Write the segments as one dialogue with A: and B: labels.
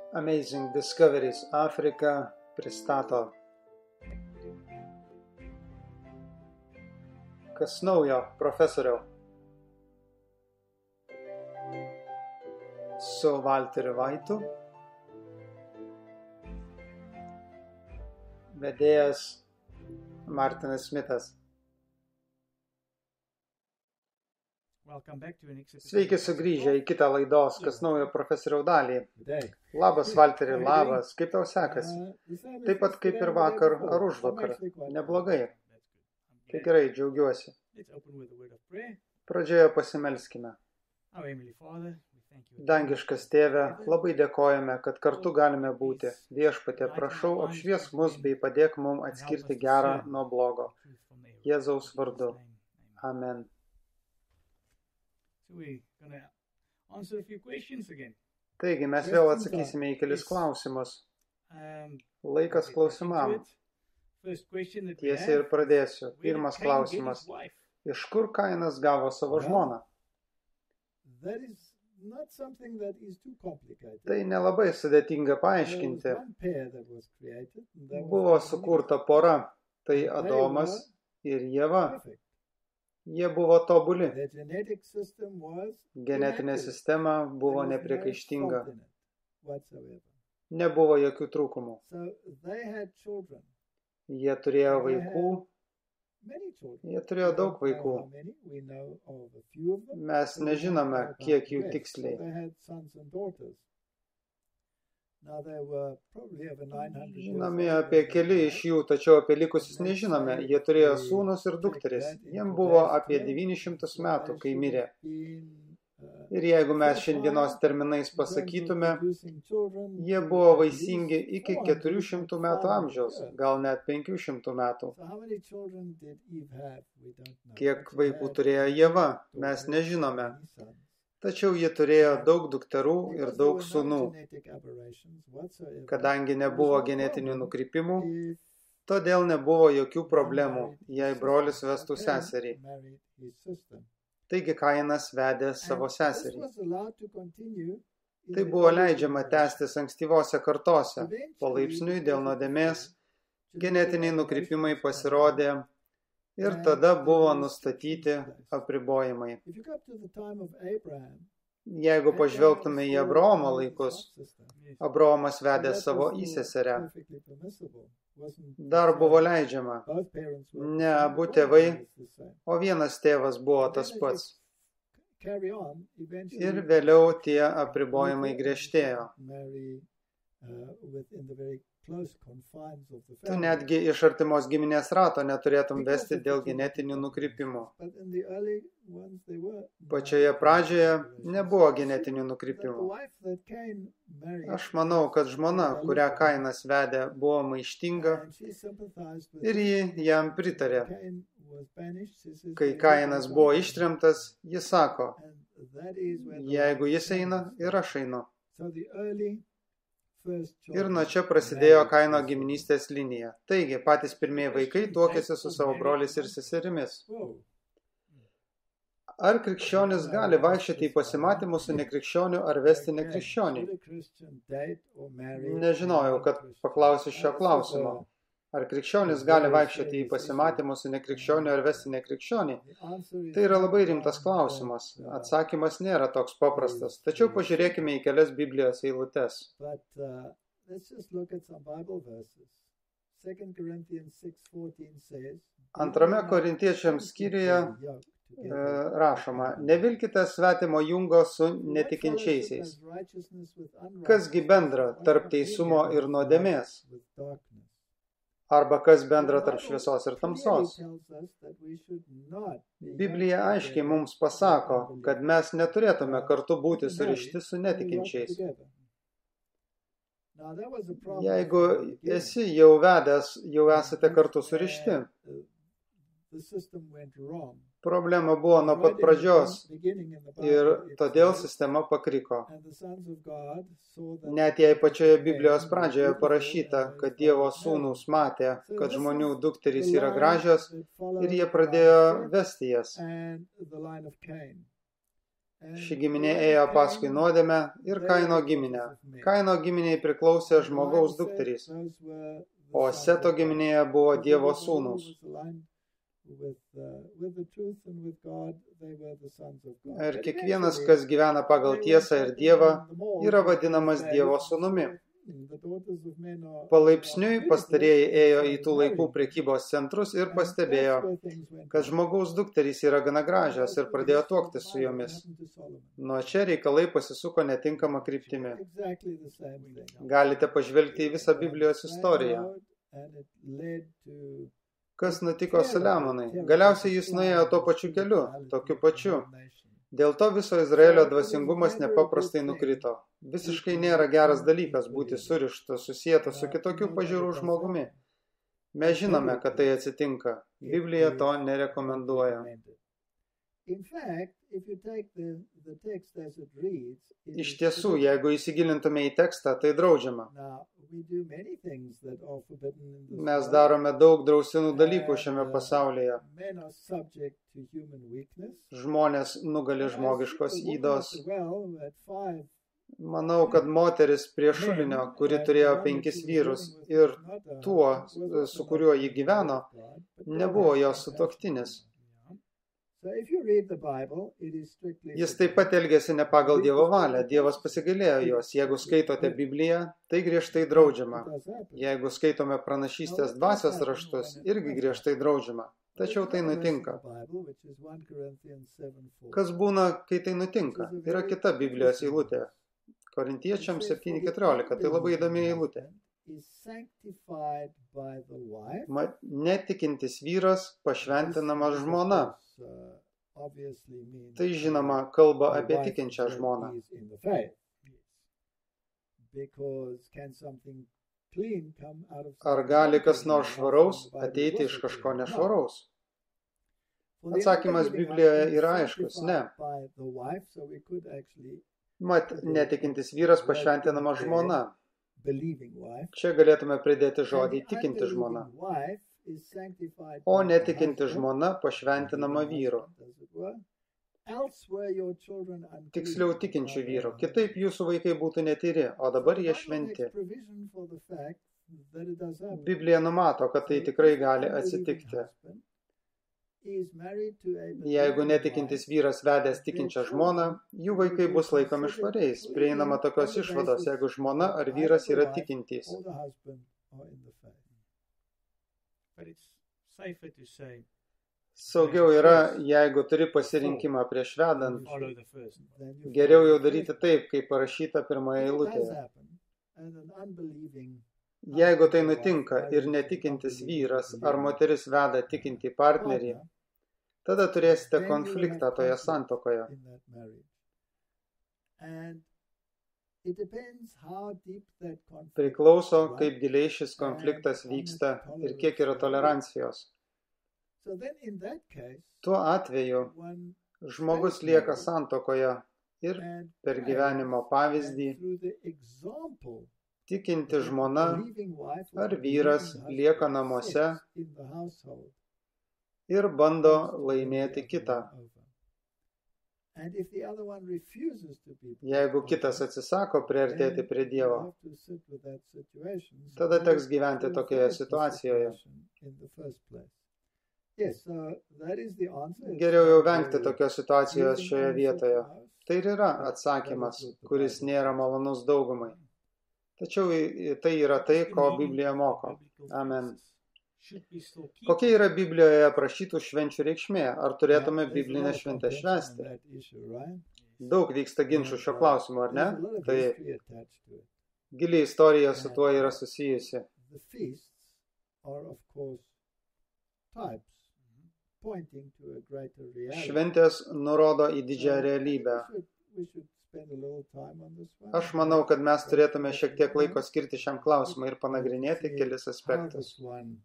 A: Amazing Discoveries Afrika pristato Kas naujo, profesoriau? Su Walteriu Vaitu, vedėjas Martinas Smithas. Sveiki sugrįžę į kitą laidos Kas naujo, profesoriau dalį. Labas, Valteri, labas. Kaip tau sekasi? Taip pat kaip ir vakar ar užvakar. Neblogai. Tai gerai, džiaugiuosi. Pradžioje pasimelskime. Dangiškas Tėve, labai dėkojame, kad kartu galime būti. Viešpatie, prašau, apšviesk mus bei padėk mums atskirti gerą nuo blogo. Jėzaus vardu. Amen. Taigi, mes vėl atsakysime į kelis klausimus. Laikas klausimam. Tiesiai ir pradėsiu. Pirmas klausimas. Iš kur Kainas gavo savo žmoną? Tai nelabai sudėtinga paaiškinti. Buvo sukurta pora. Tai Adomas ir Ieva. Jie buvo tobuli. Genetinė sistema buvo nepriekaištinga. Nebuvo jokių trūkumų. Jie turėjo vaikų. Jie turėjo daug vaikų. Mes nežinome, kiek jų tiksliai. Žinome apie keli iš jų, tačiau apie likusius nežinome. Jie turėjo sūnus ir dukteris. Jiem buvo apie 900 metų, kai mirė. Ir jeigu mes šiandienos terminais pasakytume, jie buvo vaisingi iki 400 metų amžiaus, gal net 500 metų. Kiek vaikų turėjo Ieva, mes nežinome. Tačiau jie turėjo daug dukterų ir daug sūnų. Kadangi nebuvo genetinių nukrypimų, todėl nebuvo jokių problemų, jei brolis vestų seserį. Taigi Kainas vedė savo seserį. Tai buvo leidžiama tęstis ankstyvose kartose. Palaipsniui dėl nuodėmės genetiniai nukrypimai pasirodė ir tada buvo nustatyti apribojimai. Jeigu pažvelgtume į Abraomo laikus, Abraomas vedė savo įseserę. Dar buvo leidžiama. Ne abu tėvai, o vienas tėvas buvo tas pats. Ir vėliau tie apribojimai griežtėjo. Tu netgi iš artimos giminės rato neturėtum vesti dėl genetinių nukrypimų. Pačioje pradžioje nebuvo genetinių nukrypimų. Aš manau, kad žmona, kurią Kainas vedė, buvo maištinga ir ji jam pritarė. Kai Kainas buvo ištremtas, jis sako, jeigu jis eina, ir aš einu. Ir nuo čia prasidėjo Kaino giminystės linija. Taigi, patys pirmieji vaikai tuokėsi su savo broliais ir seserimis. Ar krikščionis gali vaikščioti į pasimatymus su nekrikščioniu ar vesti nekrikščionį? Nežinojau, kad paklausiu šio klausimo. Ar krikščionis gali vaikščioti į pasimatymus su nekrikščioniu ar vesti nekrikščionį? Tai yra labai rimtas klausimas. Atsakymas nėra toks paprastas. Tačiau pažiūrėkime į kelias Biblijos eilutes. Antrame Korintiečiams skyriuje rašoma, nevilkite svetimo jungo su netikinčiaisiais. Kasgi bendra tarp teisumo ir nuodėmės? Arba kas bendra tarp šviesos ir tamsos. Biblija aiškiai mums pasako, kad mes neturėtume kartu būti surišti su netikinčiais. Jeigu esi jau vedęs, jau esate kartu surišti. Problema buvo nuo pat pradžios ir todėl sistema pakriko. Net jei pačioje Biblijos pradžioje parašyta, kad Dievo sūnūs matė, kad žmonių dukterys yra gražios ir jie pradėjo vesti jas. Ši giminė ėjo paskui nuodėmę ir Kaino giminę. Kaino giminiai priklausė žmogaus dukterys, o Seto giminėje buvo Dievo sūnūs. Ir kiekvienas, kas gyvena pagal tiesą ir Dievą, yra vadinamas Dievo sūnumi. Palaipsniui pastarieji ėjo į tų laikų prekybos centrus ir pastebėjo, kad žmogaus dukterys yra gana gražios ir pradėjo tuoktis su jomis. Nuo čia reikalai pasisuko netinkama kryptimi. Galite pažvelgti į visą Biblijos istoriją. Kas nutiko Saliamonui? Galiausiai jis nuėjo tuo pačiu keliu, tokiu pačiu. Dėl to viso Izraelio dvasingumas nepaprastai nukrito. Visiškai nėra geras dalykas būti surištas, susietas su kitokių pažiūrų žmogumi. Mes žinome, kad tai atsitinka. Biblija to nerekomenduoja. Iš tiesų, jeigu įsigilintume į tekstą, tai draudžiama. Mes darome daug draustinų dalykų šiame pasaulyje. Žmonės nugali žmogiškos ydos. Manau, kad moteris prie šulinio, kuri turėjo 5 vyrus ir tuo, su kuriuo ji gyveno, nebuvo jos sutuoktinis. Jis taip pat elgėsi ne pagal Dievo valią. Dievas pasigailėjo jos. Jeigu skaitote Bibliją, tai griežtai draudžiama. Jeigu skaitome pranašystės dvasios raštus, irgi griežtai draudžiama. Tačiau tai nutinka. Kas būna, kai tai nutinka? Yra kita Biblijos eilutė. Korintiečiams 7:14. Tai labai įdomi eilutė. Netikintis vyras pašventinamas žmona. Tai žinoma kalba apie tikinčią žmoną. Ar gali kas nors švaraus ateiti iš kažko nešvaraus? Atsakymas Biblijoje yra aiškus, ne. Mat, netikintis vyras pašventinama žmona. Čia galėtume pridėti žodį tikinti žmona. O netikinti žmona pašventinama vyru. Tiksliau tikinčių vyrų. Kitaip jūsų vaikai būtų netyri, o dabar jie šventi. Biblija numato, kad tai tikrai gali atsitikti. Jeigu netikintis vyras vedęs tikinčią žmoną, jų vaikai bus laikomi švariais. Prieinama tokios išvados, jeigu žmona ar vyras yra tikintys. Saugiau yra, jeigu turi pasirinkimą prieš vedant. Geriau jau daryti taip, kaip parašyta pirmoje eilutėje. Jeigu tai nutinka ir netikintis vyras ar moteris veda tikintį partnerį, tada turėsite konfliktą toje santuokoje. Priklauso, kaip giliai šis konfliktas vyksta ir kiek yra tolerancijos. Tuo atveju žmogus lieka santuokoje ir per gyvenimo pavyzdį tikinti žmona ar vyras lieka namuose ir bando laimėti kitą. Jeigu kitas atsisako priartėti prie Dievo, tada teks gyventi tokioje situacijoje. Geriau jau vengti tokios situacijos šioje vietoje. Tai ir yra atsakymas, kuris nėra malonus daugumai. Tačiau tai yra tai, ko Biblija moko. Amen. Kokia yra Biblijoje aprašytų švenčių reikšmė? Ar turėtume biblinę šventę švęsti? Daug vyksta ginčų šio klausimu, ar ne? Tai gili istorija su tuo yra susijusi. Šventės nurodo į didžiąją realybę. Aš manau, kad mes turėtume šiek tiek laiko skirti šiam klausimui ir panagrinėti kelis aspektus.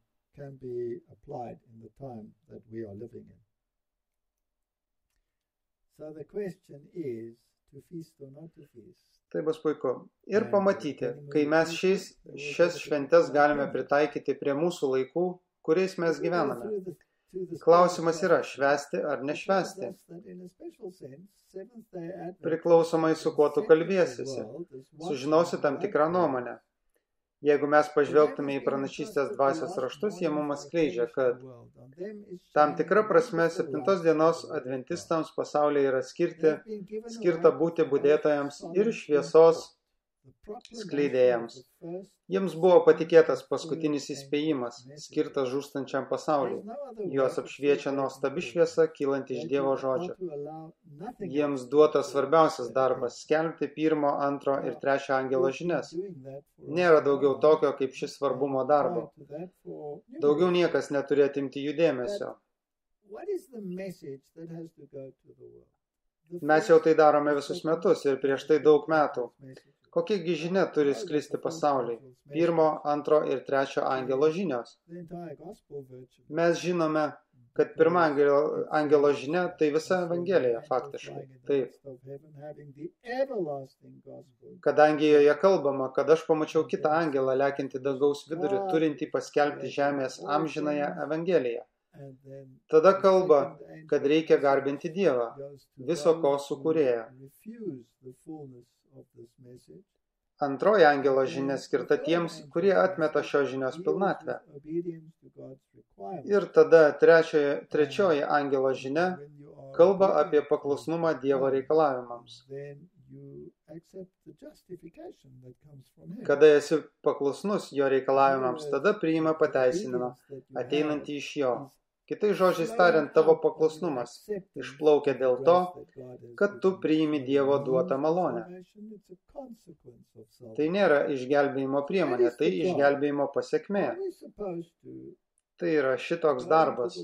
A: Tai bus puiku. Ir pamatyti, kai mes šias šventes galime pritaikyti prie mūsų laikų, kuriais mes gyvename. Klausimas yra, švęsti ar nešvęsti. Priklausomai su kuo tu kalbėsiesi, sužinosi tam tikrą nuomonę. Jeigu mes pažvelgtume į pranašystės dvasios raštus, jie mums atskleidžia, kad tam tikra prasme 7 dienos adventistams pasaulyje yra skirta būti budėtojams ir šviesos skleidėjams. Jiems buvo patikėtas paskutinis įspėjimas, skirtas žūstančiam pasauliui. Juos apšviečia nuostabi šviesa, kylanti iš Dievo žodžio. Jiems duotas svarbiausias darbas – skelbti 1, 2 ir 3 angelo žinias. Nėra daugiau tokio, kaip šis svarbumo darbo. Daugiau niekas neturi atimti jų dėmesio. Mes jau tai darome visus metus ir prieš tai daug metų. Kokiagi žinia turi sklisti pasauliui? 1, 2 ir 3 angelo žinios. Mes žinome, kad 1 angelo žinia tai visa Evangelija faktiškai. Taip. Kadangi joje kalbama, kad aš pamačiau kitą angelą lekiantį dangaus vidurį, turintį paskelbti žemės amžinąją Evangeliją. Tada kalba, kad reikia garbinti Dievą, viso ko sukūrėją. 2 angelo žinia skirta tiems, kurie atmeta šios žinios pilnatvę. Ir tada 3 angelo žinia kalba apie paklusnumą Dievo reikalavimams. Kada esi paklusnus jo reikalavimams, tada priima pateisinimą, ateinantį iš jo. Kitais žodžiais tariant, tavo paklusnumas išplaukia dėl to, kad tu priimi Dievo duotą malonę. Tai nėra išgelbėjimo priemonė, tai išgelbėjimo pasekmė. Tai yra šitoks darbas.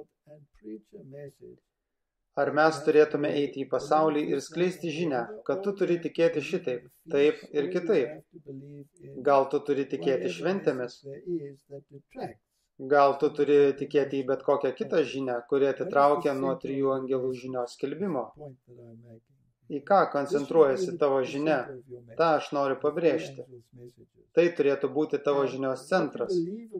A: Ar mes turėtume eiti į pasaulį ir skleisti žinią, kad tu turi tikėti šitaip, taip ir kitaip? Gal tu turi tikėti šventėmis? Gal tu turi tikėti į bet kokią kitą žinią, kuri atitraukia nuo 3 angelų žinios skelbimo? Į ką koncentruojasi tavo žinia? Ta aš noriu pabrėžti. Tai turėtų būti tavo žinios centras.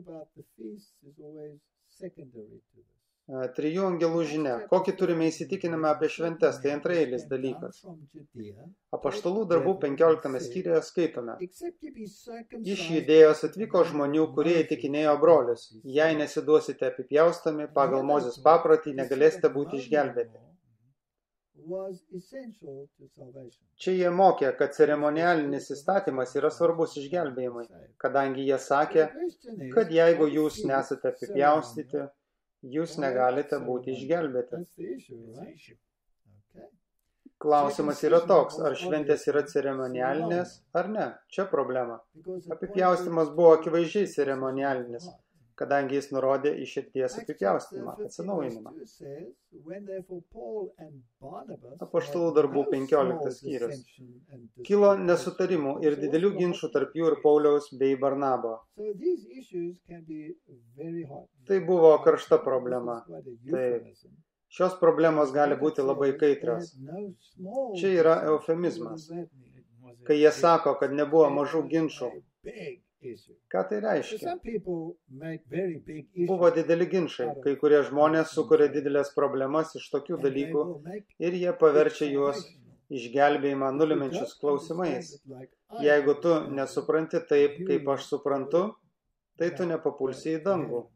A: 3 angelų žinia. Kokį turime įsitikinimą apie šventes, tai antraeilis dalykas. Apaštalų darbų 15 skyriuje skaitome. Iš Judėjos atvyko žmonių, kurie įtikinėjo brolius. Jei nesiduosite apipjaustomi, pagal Mozės paprotį negalėsite būti išgelbėti. Čia jie mokė, kad ceremonialinis įstatymas yra svarbus išgelbėjimui, kadangi jie sakė, kad jeigu jūs nesate apipjaustyti, jūs negalite būti išgelbėti. Klausimas yra toks, ar šventės yra ceremonialinės ar ne. Čia problema. Apipjaustymas buvo akivaizdžiai ceremonialinis, kadangi jis nurodė į širdies apipjaustymą, atsinaujinimą. Apaštalų darbų 15 skyrius. Kilo nesutarimų ir didelių ginčų tarp jų ir Pauliaus bei Barnabo. Tai buvo karšta problema. Taip. Šios problemos gali būti labai kaitrios. Čia yra eufemizmas. Kai jie sako, kad nebuvo mažų ginčų. Ką tai reiškia? Buvo dideli ginčai. Kai kurie žmonės sukuria didelės problemas iš tokių dalykų ir jie paverčia juos išgelbėjimą nulimenčius klausimais. Jeigu tu nesupranti taip, kaip aš suprantu, tai tu nepapulsi į dangų.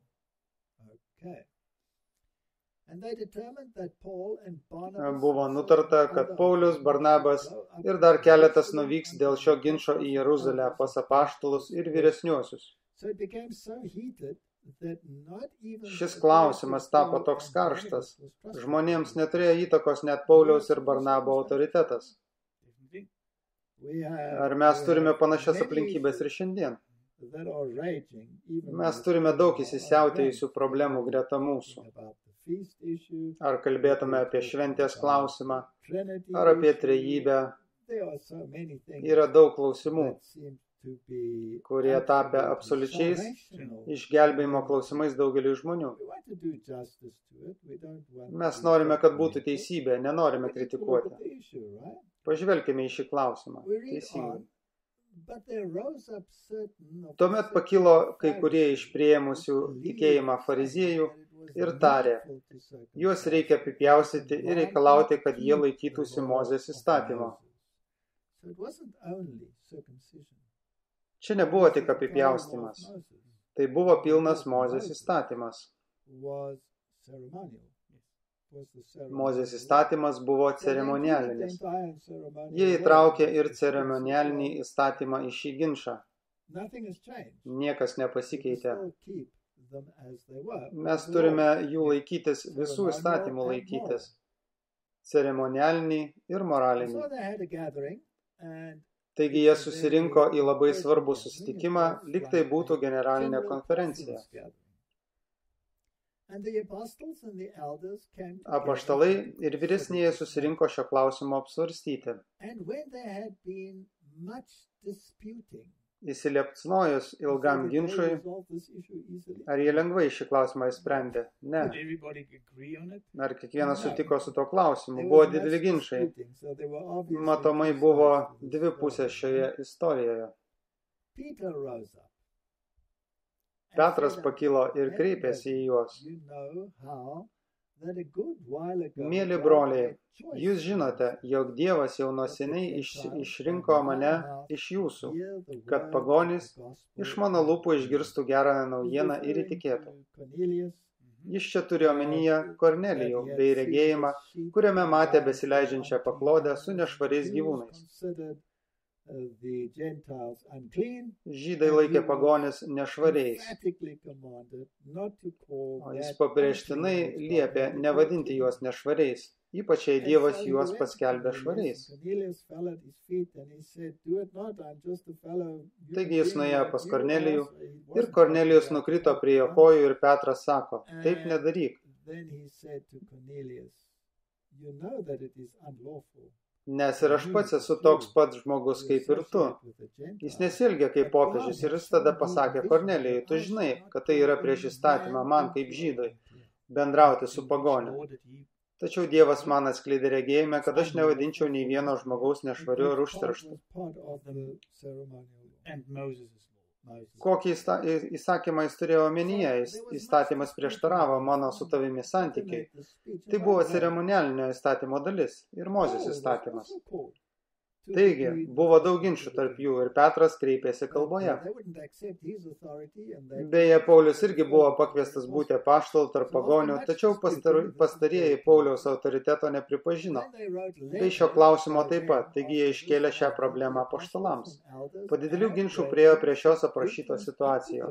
A: Buvo nutarta, kad Paulius, Barnabas ir dar keletas nuvyks dėl šio ginčo į Jeruzalę pas apaštalus ir vyresniuosius. Šis klausimas tapo toks karštas. Žmonėms neturėjo įtakos net Pauliaus ir Barnabo autoritetas. Ar mes turime panašias aplinkybės ir šiandien? Mes turime daug įsisiautėjusių problemų greta mūsų. Ar kalbėtume apie šventės klausimą, ar apie trejybę. Yra daug klausimų, kurie tapę absoliučiais išgelbėjimo klausimais daugeliui žmonių. Mes norime, kad būtų teisybė, nenorime kritikuoti. Pažvelkime į šį klausimą. Teisingai. Tuomet pakilo kai kurie iš priėmusių tikėjimą fariziejų ir tarė, juos reikia apipjaustyti ir reikalauti, kad jie laikytųsi Mozės įstatymo. Čia nebuvo tik apipjaustymas, tai buvo pilnas Mozės įstatymas. Mozės įstatymas buvo ceremonialinis. Jie įtraukė ir ceremonialinį įstatymą į šį ginčą. Niekas nepasikeitė. Mes turime jų laikytis, visų įstatymų laikytis. Ceremonialinį ir moralinį. Taigi jie susirinko į labai svarbų susitikimą, lyg tai būtų generalinė konferencija. Apaštalai ir vyresnieji susirinko šio klausimo apsvarstyti. Įsiliepsnojus ilgam ginčui, ar jie lengvai šį klausimą įsprendė? Ne. Ar kiekvienas sutiko su tuo klausimu? Buvo dideli ginčai. Matomai buvo dvi pusės šioje istorijoje. Petras pakilo ir kreipėsi į juos. Mėly broliai, jūs žinote, jog Dievas jau nuo seniai išrinko mane iš jūsų, kad pagonys iš mano lūpų išgirstų gerą naujieną ir įtikėtų. Jis čia turi omenyje Kornelijų bei regėjimą, kuriame matė besileidžiančią paklodę su nešvariais gyvūnais. Žydai laikė pagonis nešvariais, o jis pabrėžtinai liepė nevadinti juos nešvariais, ypač jei Dievas juos paskelbė švariais. Taigi jis nuėjo pas Kornelijų ir Kornelijus nukrito prie jo kojų ir Petras sako, taip nedaryk. Nes ir aš pats esu toks pats žmogus kaip ir tu. Jis nesielgė kaip popiežius ir jis tada pasakė Kornelijui, tu žinai, kad tai yra prieš įstatymą man kaip žydui bendrauti su pagoniu. Tačiau Dievas man atskleidė regėjime, kad aš nevadinčiau nei vieno žmogaus nešvariu ar užterštu. Kokį įsakymą jis turėjo omenyje? Įstatymas prieštaravo mano su tavimi santykiai. Tai buvo ceremonialinio įstatymo dalis ir Mozės įstatymas. Taigi, buvo daug ginčų tarp jų ir Petras kreipėsi kalboje. Beje, Paulius irgi buvo pakviestas būti apaštalu tarp pagonių, tačiau pastarieji Pauliaus autoriteto nepripažino. Tai šio klausimo taip pat, taigi jie iškėlė šią problemą apaštalams. Po didelių ginčų priėjo prie šios aprašytos situacijos.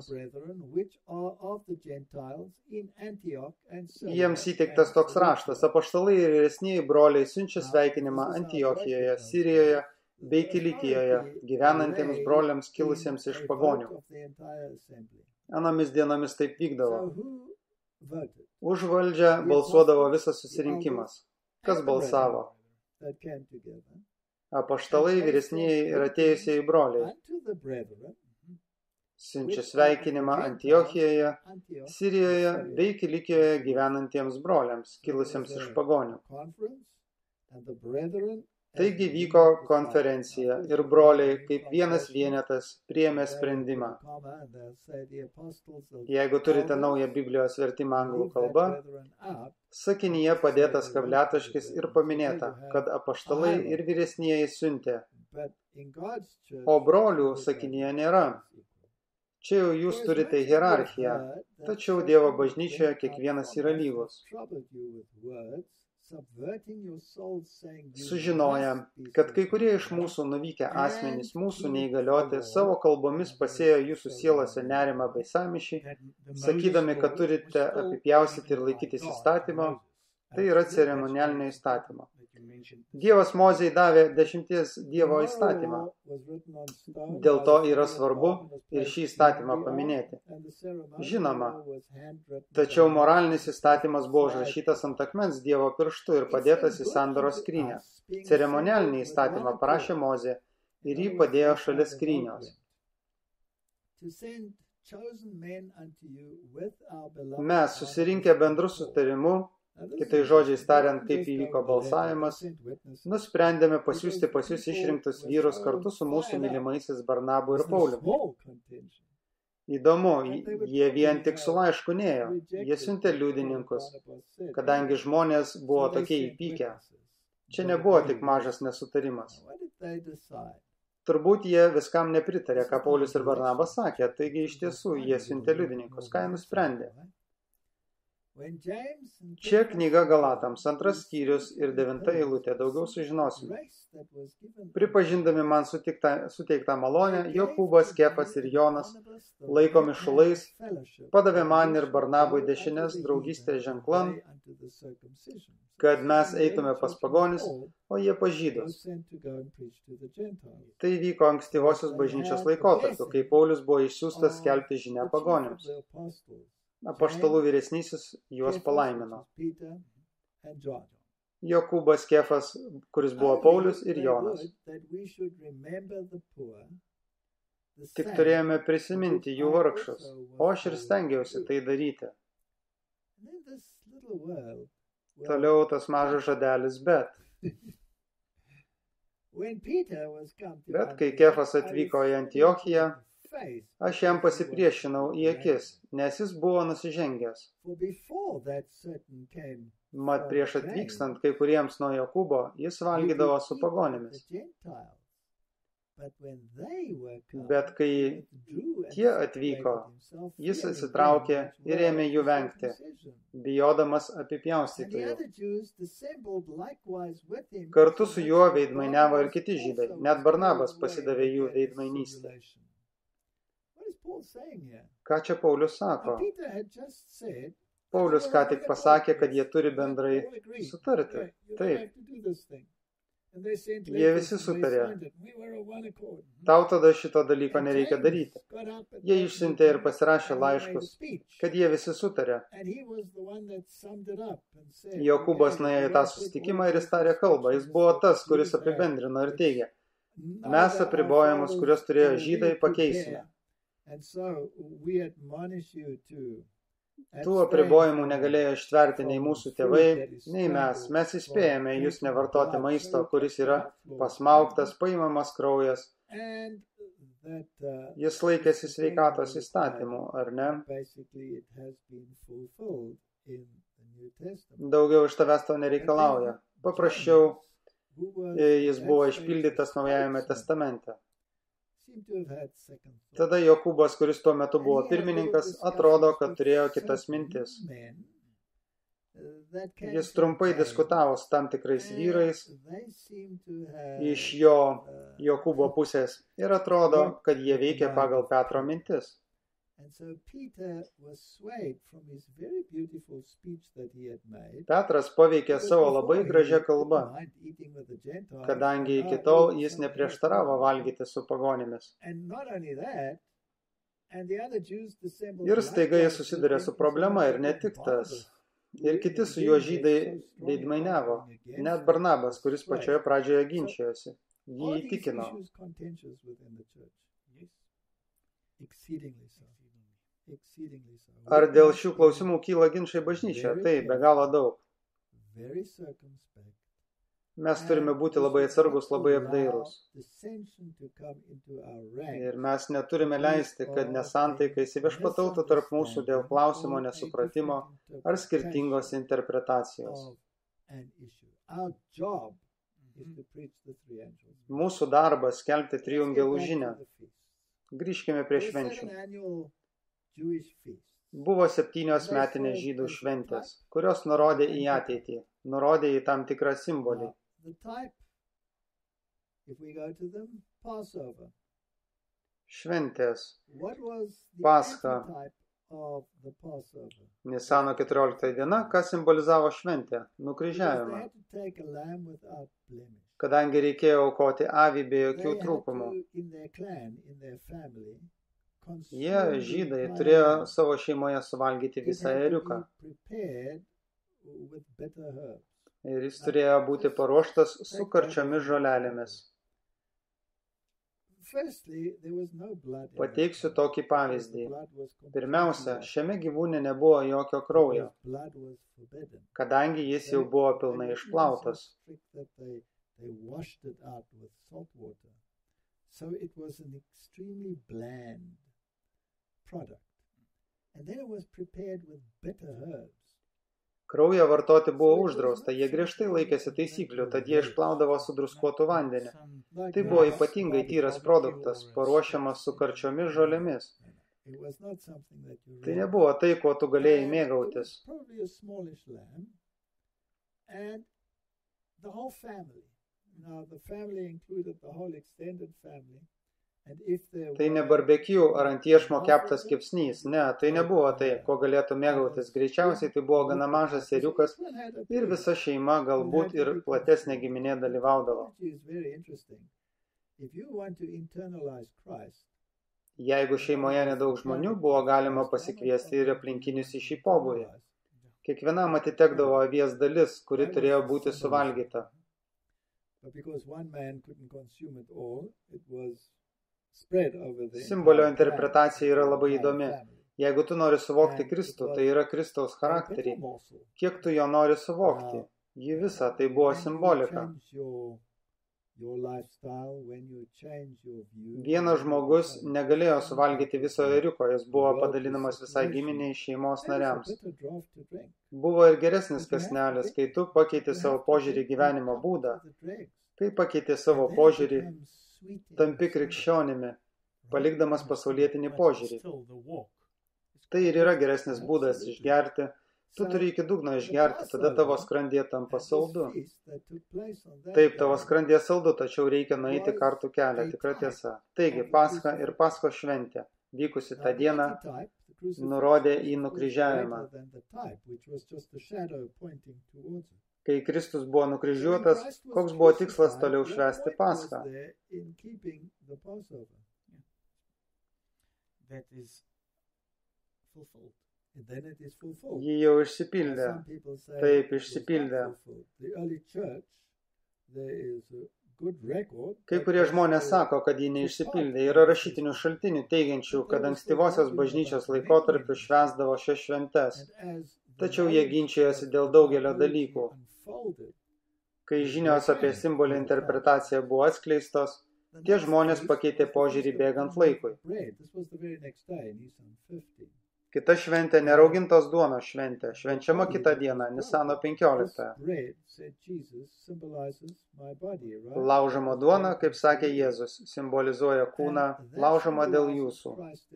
A: Jiems įteiktas toks raštas, apaštalai ir vyresnieji broliai siunčia sveikinimą Antiochijoje, Sirijoje bei Kilikijoje, gyvenantiems broliams kilusiems iš pagonių. Anomis dienomis taip vykdavo. Už valdžią balsuodavo visas susirinkimas. Kas balsavo? Apaštalai, vyresnieji ir atėjusieji broliai. Siunčia sveikinimą Antiochijoje, Sirijoje bei Kilikijoje gyvenantiems broliams, kilusiems iš pagonių. Taigi vyko konferencija ir broliai, kaip vienas vienetas, priėmė sprendimą. Jeigu turite naują Biblijos vertimą anglų kalba, sakinyje padėtas kabliataškis ir paminėta, kad apaštalai ir vyresnieji siuntė, o brolių sakinyje nėra. Čia jau jūs turite hierarchiją, tačiau Dievo bažnyčioje kiekvienas yra lygus. Sužinoję, kad kai kurie iš mūsų nuvykę asmenys, mūsų neįgalioti, savo kalbomis pasėjo jūsų sielose nerimą bei sąmyšį, sakydami, kad turite apipjaustyti ir laikytis įstatymo, tai yra ceremonialinio įstatymo. Dievas Mozei davė 10 Dievo įstatymą. Dėl to yra svarbu ir šį įstatymą paminėti. Žinoma, tačiau moralinis įstatymas buvo užrašytas ant akmens Dievo pirštu ir padėtas į sandoros skrynią. Ceremonialinį įstatymą parašė Mozė ir jį padėjo šalia skrynios. Mes, susirinkę bendru sutarimu, Kitais žodžiais tariant, kaip įvyko balsavimas, nusprendėme pasiųsti pas jūs išrinktus vyrus kartu su mūsų mylimaisiais Barnabu ir Pauliumi. Įdomu, jie vien tik su laišku nėjo, jie siuntė liudininkus, kadangi žmonės buvo tokie įpykę. Čia nebuvo tik mažas nesutarimas. Turbūt jie viskam nepritarė, ką Paulius ir Barnabas sakė, taigi iš tiesų jie siuntė liudininkus. Ką jie nusprendė? Čia knyga Galatams, 2 skyrius ir 9 eilutė, daugiau sužinosime. Pripažindami man suteiktą malonę, Jokūbas, Kefas ir Jonas, laikomi šulais, padavė man ir Barnabui dešinės draugystės ženklan, kad mes eitume pas pagonis, o jie pas žydus. Tai vyko ankstyvosios bažnyčios laikotarpiu, kai Paulius buvo išsiųstas skelbti žinią pagonims. Apaštalų vyresnysis juos palaimino. Jokūbas, Kefas, kuris buvo Paulius, ir Jonas. Tik turėjome prisiminti jų vargšus, o aš ir stengiausi tai daryti. Toliau tas mažas žodelis bet. Bet kai Kefas atvyko į Antiochiją, aš jam pasipriešinau į akis, nes jis buvo nusižengęs. Mat prieš atvykstant kai kuriems nuo Jokūbo, jis valgydavo su pagonimis. Bet kai tie atvyko, jis atsitraukė ir ėmė jų vengti, bijodamas apipjaustyti jų. Kartu su juo veidmainiavo ir kiti žydai, net Barnabas pasidavė jų veidmainystę. Ką čia Paulius sako? Paulius ką tik pasakė, kad jie turi bendrai sutarti. Taip. Jie visi sutarė. Tau tada šito dalyko nereikia daryti. Jie išsiuntė ir pasirašė laiškus, kad jie visi sutarė. Jokūbas nuėjo į tą susitikimą ir jis tarė kalbą. Jis buvo tas, kuris apibendrino ir teigė: mes apribojimus, kuriuos turėjo žydai, pakeisime. Tų apribojimų negalėjo ištverti nei mūsų tėvai, nei mes. Mes įspėjame jūs nevartoti maisto, kuris yra pasmaugtas, paimamas kraujas. Jis laikėsi sveikatos įstatymų, ar ne? Daugiau iš tavęs to nereikalauja. Paprasčiau, jis buvo išpildytas Naujajame testamente. Tada Jokūbas, kuris tuo metu buvo pirmininkas, atrodo, kad turėjo kitas mintis. Jis trumpai diskutavo su tam tikrais vyrais iš Jokūbo pusės ir atrodo, kad jie veikia pagal Petro mintis. Petras paveikė savo labai gražią kalbą, kadangi iki tol jis neprieštaravo valgyti su pagonimis. Ir staiga jis susidarė su problema ir ne tik tas. Ir kiti su juo žydai veidmainiavo. Net Barnabas, kuris pačioje pradžioje ginčijosi. Jį įtikino. Ar dėl šių klausimų kyla ginčai bažnyčioje? Taip, be galo daug. Mes turime būti labai atsargus, labai apdairūs. Ir mes neturime leisti, kad nesantaika įsiviešpatautų tarp mūsų dėl klausimo nesupratimo ar skirtingos interpretacijos. Mūsų darbas skelbti trijų angelų žinią. Grįžkime prie švenčių. Buvo 7 metinės žydų šventės, kurios nurodė į ateitį, nurodė į tam tikrą simbolį. Šventės, Pascha, Nisano 14 diena, kas simbolizavo šventę, nukryžiavimą. Kadangi reikėjo aukoti avį be jokių trūkumų. Jie, žydai, turėjo savo šeimoje suvalgyti visą ėriuką. Ir jis turėjo būti paruoštas su karčiomis žolelėmis. Pateiksiu tokį pavyzdį. Pirmiausia, šiame gyvūne nebuvo jokio kraujo, kadangi jis jau buvo pilnai išplautas. Kraują vartoti buvo uždrausta, jie griežtai laikėsi taisyklių, tad jie išplaudavo su druskuotu vandeniu. Tai buvo ypatingai tyras produktas, paruošiamas su karčiomis žolėmis. Tai nebuvo tai, kuo tu galėjai mėgautis. Tai ne barbecue ar ant iešmo keptas kepsnys, ne, tai nebuvo tai, ko galėtų mėgautis. Greičiausiai tai buvo gana mažas ėriukas ir visa šeima, galbūt ir platesnė giminė dalyvaudavo. Jeigu šeimoje nedaug žmonių, buvo galima pasikviesti ir aplinkinius į šį pobūvį. Kiekvienam atitekdavo avies dalis, kuri turėjo būti suvalgyta. Simbolio interpretacija yra labai įdomi. Jeigu tu nori suvokti Kristų, tai yra Kristaus charakterį. Kiek tu jo nori suvokti? Jį visą, tai buvo simbolika. Vienas žmogus negalėjo suvalgyti viso ėriuko, jis buvo padalinamas visai giminiai šeimos nariams. Buvo ir geresnis kąsnelis, kai tu pakeiti savo požiūrį gyvenimo būdą. Kai pakeiti savo požiūrį, tampi krikščionimi, palikdamas pasaulietinį požiūrį. Tai ir yra geresnis būdas išgerti. Tu turi iki dugno išgerti, tada tavo skrandyje tampa saldu. Taip, tavo skrandyje saldu, tačiau reikia nueiti kartų kelią, tikra tiesa. Taigi, Pascha ir Paschos šventė, vykusi tą dieną, nurodė į nukryžiavimą. Kai Kristus buvo nukryžiuotas, koks buvo tikslas toliau švęsti Paschą? Ji jau išsipildė. Taip, išsipildė. Kai kurie žmonės sako, kad ji neišsipildė. Yra rašytinių šaltinių teigiančių, kad ankstyvosios bažnyčios laikotarpiu švęsdavo šias šventes. Tačiau jie ginčijosi dėl daugelio dalykų. Kai žinios apie simbolio interpretaciją buvo atskleistos, tie žmonės pakeitė požiūrį bėgant laikui. Kita šventė neraugintos duonos šventė, švenčiama kitą dieną, Nisano 15. Laužoma duona, kaip sakė Jėzus, simbolizuoja kūną, laužoma dėl jūsų.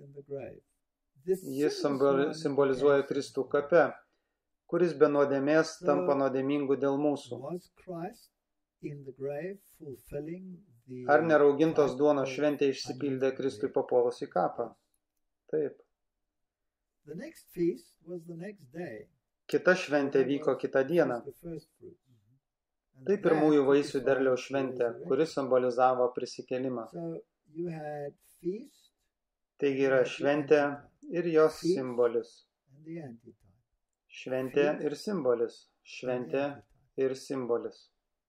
A: Jis simbolizuoja Kristų kape, kuris be nuodėmės tampa nuodėmingu dėl mūsų. Ar neraugintos duonos šventė išsipildė Kristui papuolus į kapą? Taip. Kita šventė vyko kitą dieną. Tai pirmųjų vaisių derliaus šventė, kuris simbolizavo prisikėlimą. Taigi yra šventė ir jos simbolis. Šventė ir simbolis. Šventė ir simbolis.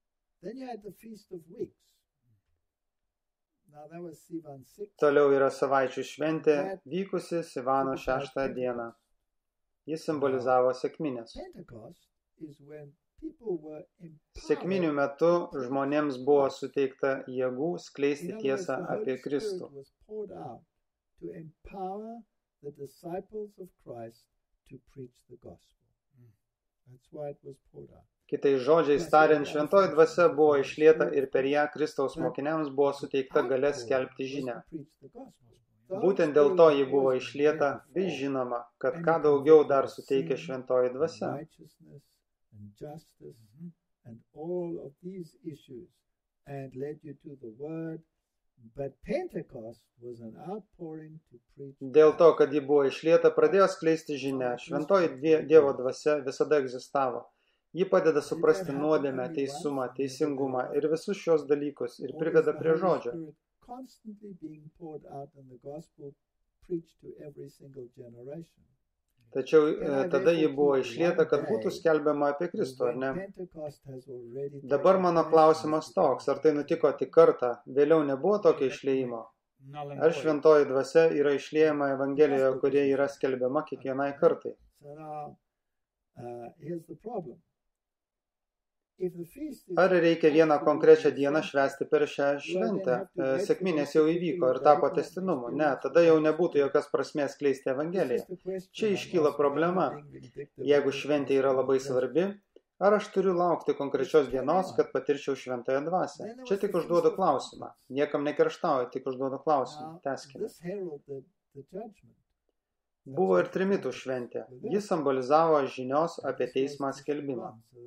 A: Toliau yra savaičių šventė, vykusi Sivano 6 dieną. Jis simbolizavo sekmines. Sekminių metu žmonėms buvo suteikta jėgų skleisti tiesą apie Kristų. Kitais žodžiais tariant, šventoji dvasia buvo išlieta ir per ją Kristaus mokiniams buvo suteikta galia skelbti žinią. Būtent dėl to ji buvo išlieta, bei žinoma, kad ką daugiau dar suteikia šventoji dvasia. Dėl to, kad ji buvo išlieta, pradėjo skleisti žinią. Šventoji Dievo dvasia visada egzistavo. Ji padeda suprasti nuodėmę, teisumą, teisingumą ir visus šios dalykus ir priveda prie žodžio. Tačiau tada ji buvo išlieta, kad būtų skelbiama apie Kristų, ar ne? Dabar mano klausimas toks, ar tai nutiko tik kartą, vėliau nebuvo tokio išliejimo? Ar šventoji dvasia yra išliejama Evangelijoje, kurie yra skelbiama kiekvienai kartai? Ar reikia vieną konkrečią dieną švęsti per šią šventę? Sekminės jau įvyko ir tapo tęstinumu. Ne, tada jau nebūtų jokios prasmės skleisti Evangeliją. Čia iškyla problema. Jeigu šventė yra labai svarbi, ar aš turiu laukti konkrečios dienos, kad patirčiau šventąją dvasią? Čia tik užduodu klausimą. Niekam nekerštauju, tik užduodu klausimą. Tęskime. Buvo ir trimitų šventė. Ji simbolizavo žinios apie teismą skelbimą.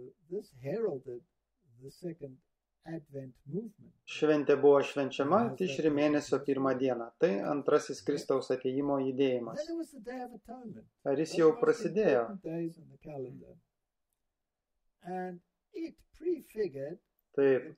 A: Šventė buvo švenčiama Tišri mėnesio 1 dieną. Tai antrasis Kristaus atėjimo judėjimas. Ar jis jau prasidėjo? Taip.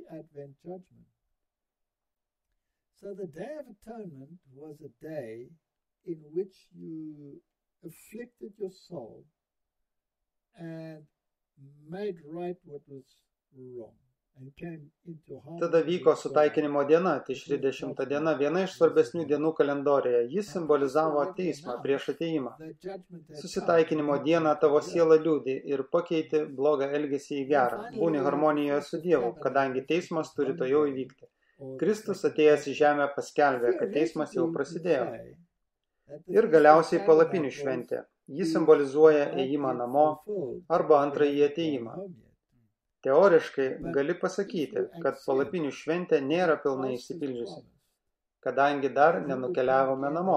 B: In which you afflicted your soul and made right what was wrong and came into harmony.
A: Tada vyko sutaikinimo diena, Tišri 10 diena, viena iš svarbesnių dienų kalendorijoje. Jis simbolizavo teismą prieš atėjimą. Susitaikinimo dieną tavo siela liūdi ir pakeiti blogą elgesį į gerą. Būni harmonijoje su Dievu, kadangi teismas turi to jau įvykti. Kristus atėjęs į žemę paskelbė, kad teismas jau prasidėjo. Ir galiausiai palapinių šventė. Ji simbolizuoja ėjimą namo arba antrąjį atėjimą. Teoriškai gali pasakyti, kad palapinių šventė nėra pilnai išsipildžiusi, kadangi dar nenukeliavome namo.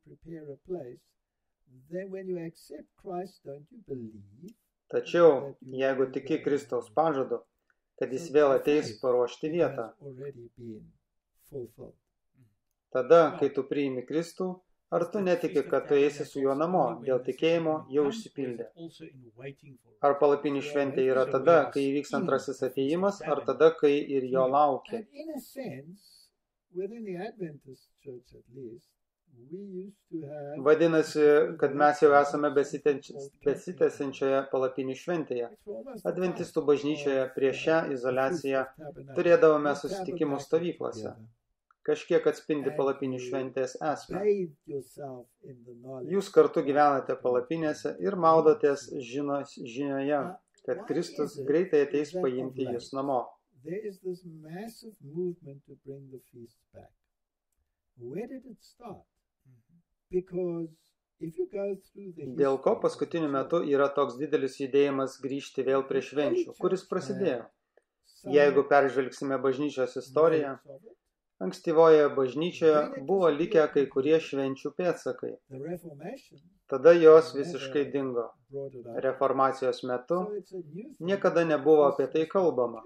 A: Tačiau, jeigu tiki Kristaus pažadu, kad jis vėl ateis paruošti vietą, tada, kai tu priimi Kristų, ar tu netiki, kad tu eisi su juo namo, dėl tikėjimo jau išsipildė? Ar palapinių šventė yra tada, kai įvyks antrasis atėjimas, ar tada, kai ir jo laukia? Vadinasi, kad mes jau esame besitęsiančioje palapinių šventėje. Adventistų bažnyčioje prieš šią izoliaciją turėdavome susitikimų stovyklose. Kažkiek atspindi palapinių šventės esmę. Jūs kartu gyvenate palapinėse ir maudotės žinioje, kad Kristus greitai ateis paimti jūs namo. Dėl ko paskutiniu metu yra toks didelis judėjimas grįžti vėl prie švenčių, kuris prasidėjo? Jeigu peržvelgsime bažnyčios istoriją, ankstyvoje bažnyčioje buvo likę kai kurie švenčių pėdsakai. Tada jos visiškai dingo. Reformacijos metu niekada nebuvo apie tai kalbama.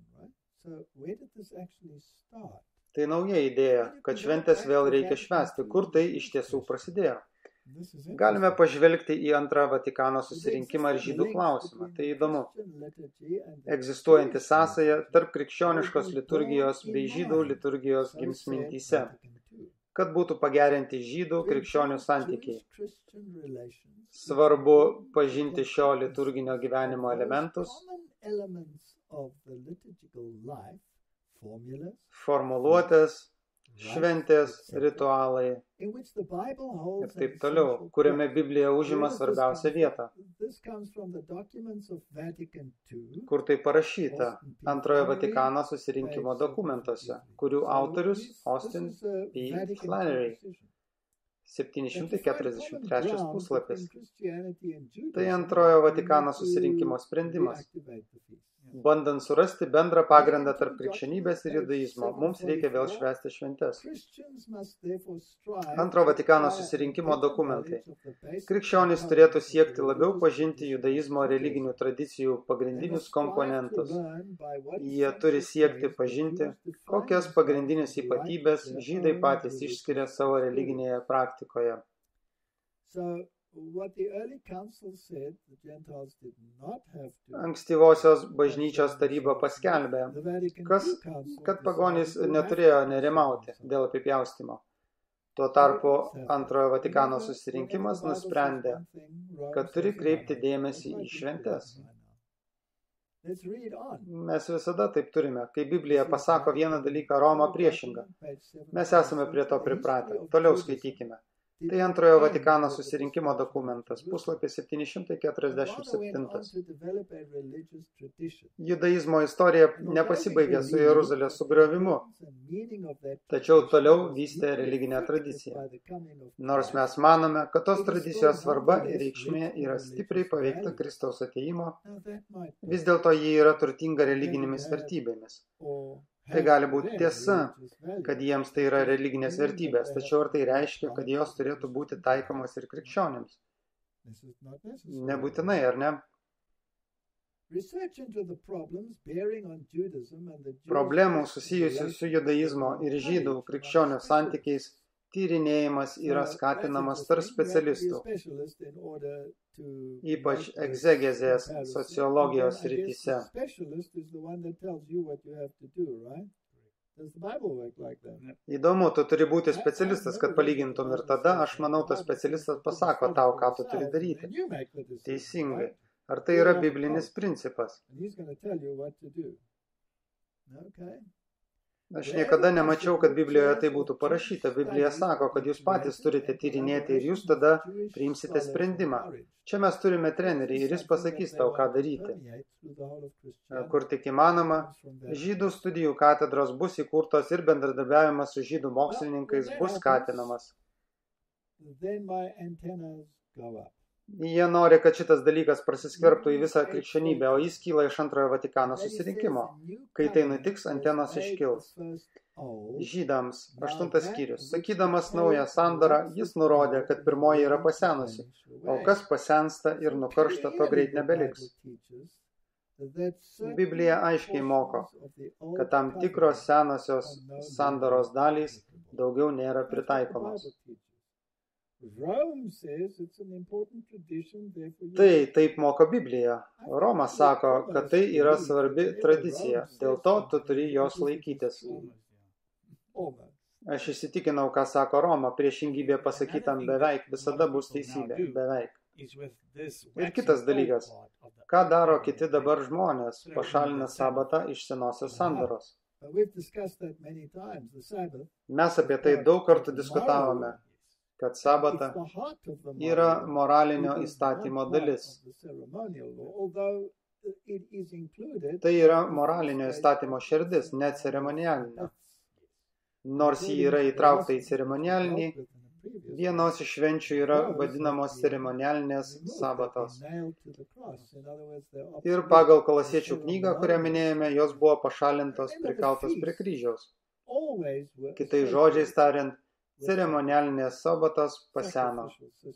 A: Tai nauja idėja, kad šventės vėl reikia švęsti. Kur tai iš tiesų prasidėjo? Galime pažvelgti į antrą Vatikano susirinkimą ir žydų klausimą. Tai įdomu. Egzistuojanti sąsaja tarp krikščioniškos liturgijos bei žydų liturgijos gims mintyse, kad būtų pagerinti žydų krikščionių santykiai. Svarbu pažinti šio liturginio gyvenimo elementus, formuluotės, šventės, ritualai ir taip toliau, kuriame Biblija užima svarbiausią vietą. Kur tai parašyta? Antrojo Vatikano susirinkimo dokumentuose, kurių autorius Austin P. Flannery. 743 puslapis. Tai antrojo Vatikano susirinkimo sprendimas. Bandant surasti bendrą pagrindą tarp krikščionybės ir judaizmo, mums reikia vėl švęsti šventes. Antro Vatikano susirinkimo dokumentai. Krikščionys turėtų siekti labiau pažinti judaizmo religinių tradicijų pagrindinius komponentus. Jie turi siekti pažinti, kokias pagrindinės ypatybės žydai patys išskiria savo religinėje praktikoje. Ankstyvosios bažnyčios taryba paskelbė, kad pagonys neturėjo nerimauti dėl apipjaustymo. Tuo tarpu Antrojo Vatikano susirinkimas nusprendė, kad turi kreipti dėmesį į šventes. Mes visada taip turime. Kai Biblija pasako vieną dalyką, Roma priešingą. Mes esame prie to pripratę. Toliau skaitykime. Tai Antrojo Vatikano susirinkimo dokumentas, puslapis 747. Judaizmo istorija nepasibaigė su Jeruzalės sugriovimu, tačiau toliau vystė religinę tradiciją. Nors mes manome, kad tos tradicijos svarba ir reikšmė yra stipriai paveikta Kristaus atėjimo, vis dėlto ji yra turtinga religinėmis vertybėmis. Tai gali būti tiesa, kad jiems tai yra religinės vertybės, tačiau ar tai reiškia, kad jos turėtų būti taikomos ir krikščionims? Nebūtinai, ar ne? Problemų susijusių su judaizmo ir žydų krikščionių santykiais tyrinėjimas yra skatinamas tarp specialistų, ypač egzegezės sociologijos srityse. Įdomu, tu turi būti specialistas, kad palygintum ir tada, aš manau, tas specialistas pasako tau, ką tu turi daryti. Teisingai. Ar tai yra biblinis principas? Aš niekada nemačiau, kad Biblijoje tai būtų parašyta. Biblija sako, kad jūs patys turite tyrinėti ir jūs tada priimsite sprendimą. Čia mes turime trenerį ir jis pasakys tau, ką daryti. Kur tik įmanoma, žydų studijų katedros bus įkurtos ir bendradarbiavimas su žydų mokslininkais bus skatinamas. Jie nori, kad šitas dalykas prasiskverbtų į visą krikščionybę, o jis kyla iš Antrojo Vatikano susirinkimo. Kai tai nutiks, antenos iškils. Žydams, 8 skyrius. Sakydamas naują sandorą, jis nurodė, kad pirmoji yra pasenusi, o kas pasensta ir nukaršta, to greit nebeliks. Biblija aiškiai moko, kad tam tikros senosios sandoros dalys daugiau nėra pritaikomos. Tai taip moko Biblija. Roma sako, kad tai yra svarbi tradicija, dėl to tu turi jos laikytis. Aš įsitikinau, ką sako Roma, priešingybė pasakytam beveik visada bus teisybė, beveik. Ir kitas dalykas, ką daro kiti dabar žmonės, pašalina sabatą iš senosios sandoros. Mes apie tai daug kartų diskutavome, kad sabata yra moralinio įstatymo dalis. Tai yra moralinio įstatymo širdis, ne ceremonialinė. Nors jį yra įtraukta į ceremonialinį, vienos iš švenčių yra vadinamos ceremonialinės sabatos. Ir pagal Kolosiečių knygą, kurią minėjome, jos buvo pašalintos, prikaltos prie kryžiaus. Kitais žodžiais tariant, ceremonialinės sabatos paseno.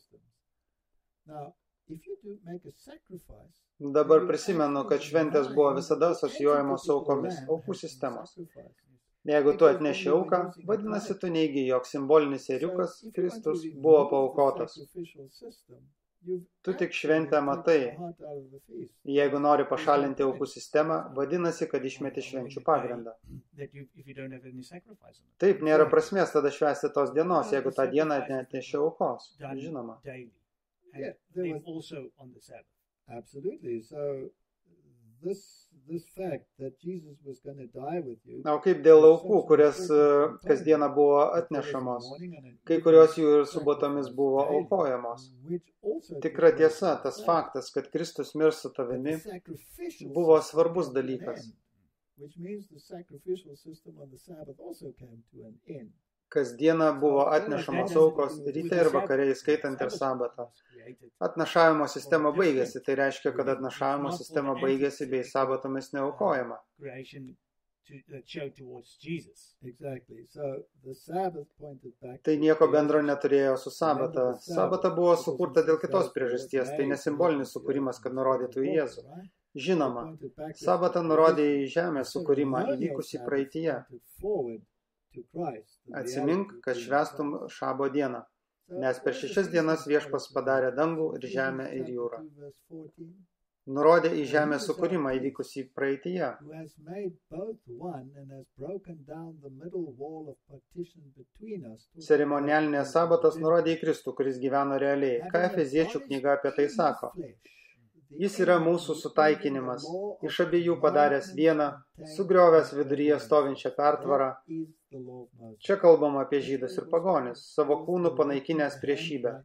A: Dabar prisimenu, kad šventės buvo visada asocijuojamos su aukomis, aukų sistemos. Jeigu tu atneši auką, vadinasi, tu neigi, jog simbolinis ėriukas, Kristus, buvo paaukotas. Tu tik šventę matai. Jeigu nori pašalinti aukų sistemą, vadinasi, kad išmeti švenčių pagrindą. Taip, nėra prasmės tada švęsti tos dienos, jeigu tą dieną neatneši aukos. Žinoma. O kaip dėl aukų, kurias kasdieną buvo atnešamos, kai kurios jų ir subotomis buvo aukojamos. Tikra tiesa, tas faktas, kad Kristus mirs su tavimi, buvo svarbus dalykas. Kasdieną buvo atnešamos aukos ryte ir vakare, įskaitant ir sabatą. Atnašavimo sistema baigėsi, tai reiškia, kad atnašavimo sistema baigėsi bei sabatomis neaukojama. Tai nieko bendro neturėjo su sabata. Sabata buvo sukurta dėl kitos priežasties, tai ne simbolinis sukūrimas, kad nurodytų į Jėzų. Žinoma, sabata nurodė į žemės sukūrimą įvykusį praeityje. Atsimink, kad švęstum šabo dieną, nes per 6 dienas viešpas padarė dangų ir žemę ir jūrą. nurodė į žemės sukūrimą įvykusį praeityje.
B: who has made both one and has broken down the middle wall of partition between us.
A: Ceremonialinės sabatas nurodė į Kristų, kuris gyveno realiai. Ką Efeziečių knyga apie tai sako? Jis yra mūsų sutaikinimas, iš abiejų padaręs vieną, sugriovęs viduryje stovinčią pertvarą. Čia kalbama apie žydus ir pagonis, savo kūnų panaikinęs priešybę.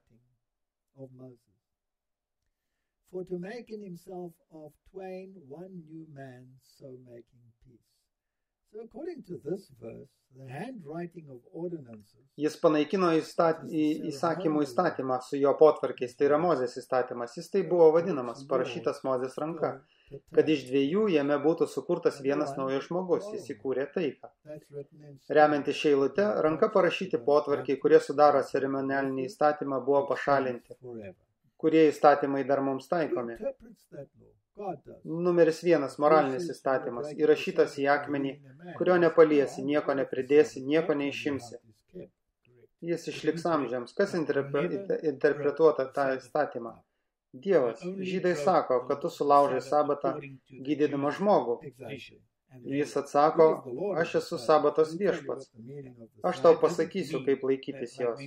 B: For to make in himself of twain one new man, so making peace. So according to this verse, the handwriting of ordinances.
A: Jis panaikino įsakymų įstatymą su jo potvarkiais, tai yra Mozės įstatymas. Jis tai buvo vadinamas, parašytas Mozės ranka, kad iš dviejų jame būtų sukurtas vienas naujas žmogus, jis įkūrė taiką. Remiantis šia eilute, ranka parašyti potvarkiai, kurie sudaro ceremonialinį įstatymą, buvo pašalinti. Kurie įstatymai dar mums taikomi. Numeris 1 moralinis įstatymas, įrašytas į akmenį, kurio nepaliesi, nieko nepridėsi, nieko neišimsi. Jis išliks amžiams. Kas interpretuota tą įstatymą? Dievas. Žydai sako, kad tu sulaužai sabatą, gydydama žmogų. Jis atsako, aš esu sabatos viešpats. Aš tau pasakysiu, kaip laikytis jos.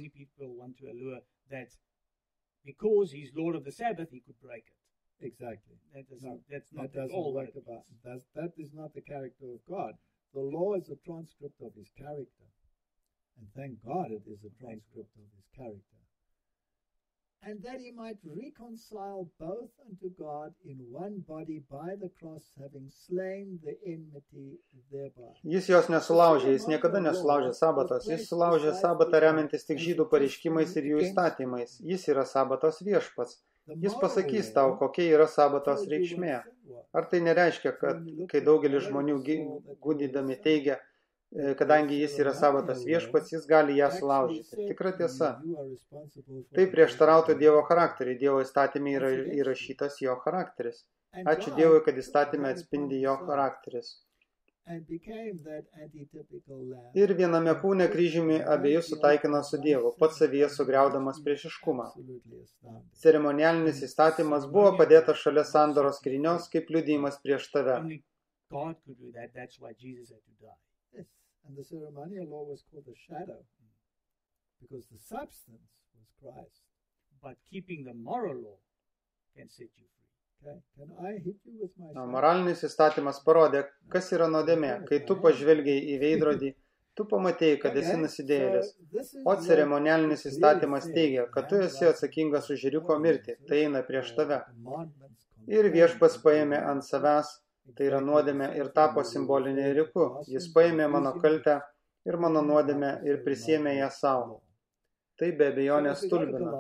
C: Because he's Lord of the Sabbath, he could break it.
B: Exactly.
C: That's not at all what it is.
B: That is not the character of God. The law is a transcript of his character. And thank God it is a transcript of his character. And that he might reconcile both unto God in one body by the cross, having slain the enmity thereby.
A: Jis jos nesulaužė, jis niekada nesulaužė sabatos. Jis sulaužė sabatą remiantis tik žydų pareiškimais ir jų įstatymais. Jis yra sabatos viešpats. Jis pasakys tau, kokia yra sabatos reikšmė. Ar tai nereiškia, kad kai daugelis žmonių gudydami teigia, kadangi jis yra sabatos viešpats, jis gali ją sulaužyti. Tikra tiesa. Tai prieštarautų Dievo charakteriui. Dievo įstatymė yra įrašytas jo charakteris. Ačiū Dievui, kad įstatymė atspindi jo charakteris. Ir viename kūne kryžiumi abiejų sutaikino su Dievu, pats savyje sugriaudamas priešiškumą. Ceremonialinis įstatymas buvo padėtas šalia sandoros skrynios kaip liudijimas prieš tave.
B: And the ceremonial law was called the shadow, because the substance was Christ.
C: But keeping the moral law can set you free.
B: Okay. Can I hit you with my shadow?
A: Moralinis įstatymas parodė, kas yra nuodėmė. Kai tu pažvelgiai į veidrodį, tu pamatėjai, kad esi nusidėjėlis. O ceremonialinis įstatymas teigia, kad tu esi atsakingas už ėriuko mirtį, tai eina prieš tave. Ir viešpats paėmė ant savęs, tai yra nuodėmė, ir tapo simbolinė ėriuku. Jis paėmė mano kaltę ir mano nuodėmę ir prisėmė ją savo. Tai be abejonės stulbina.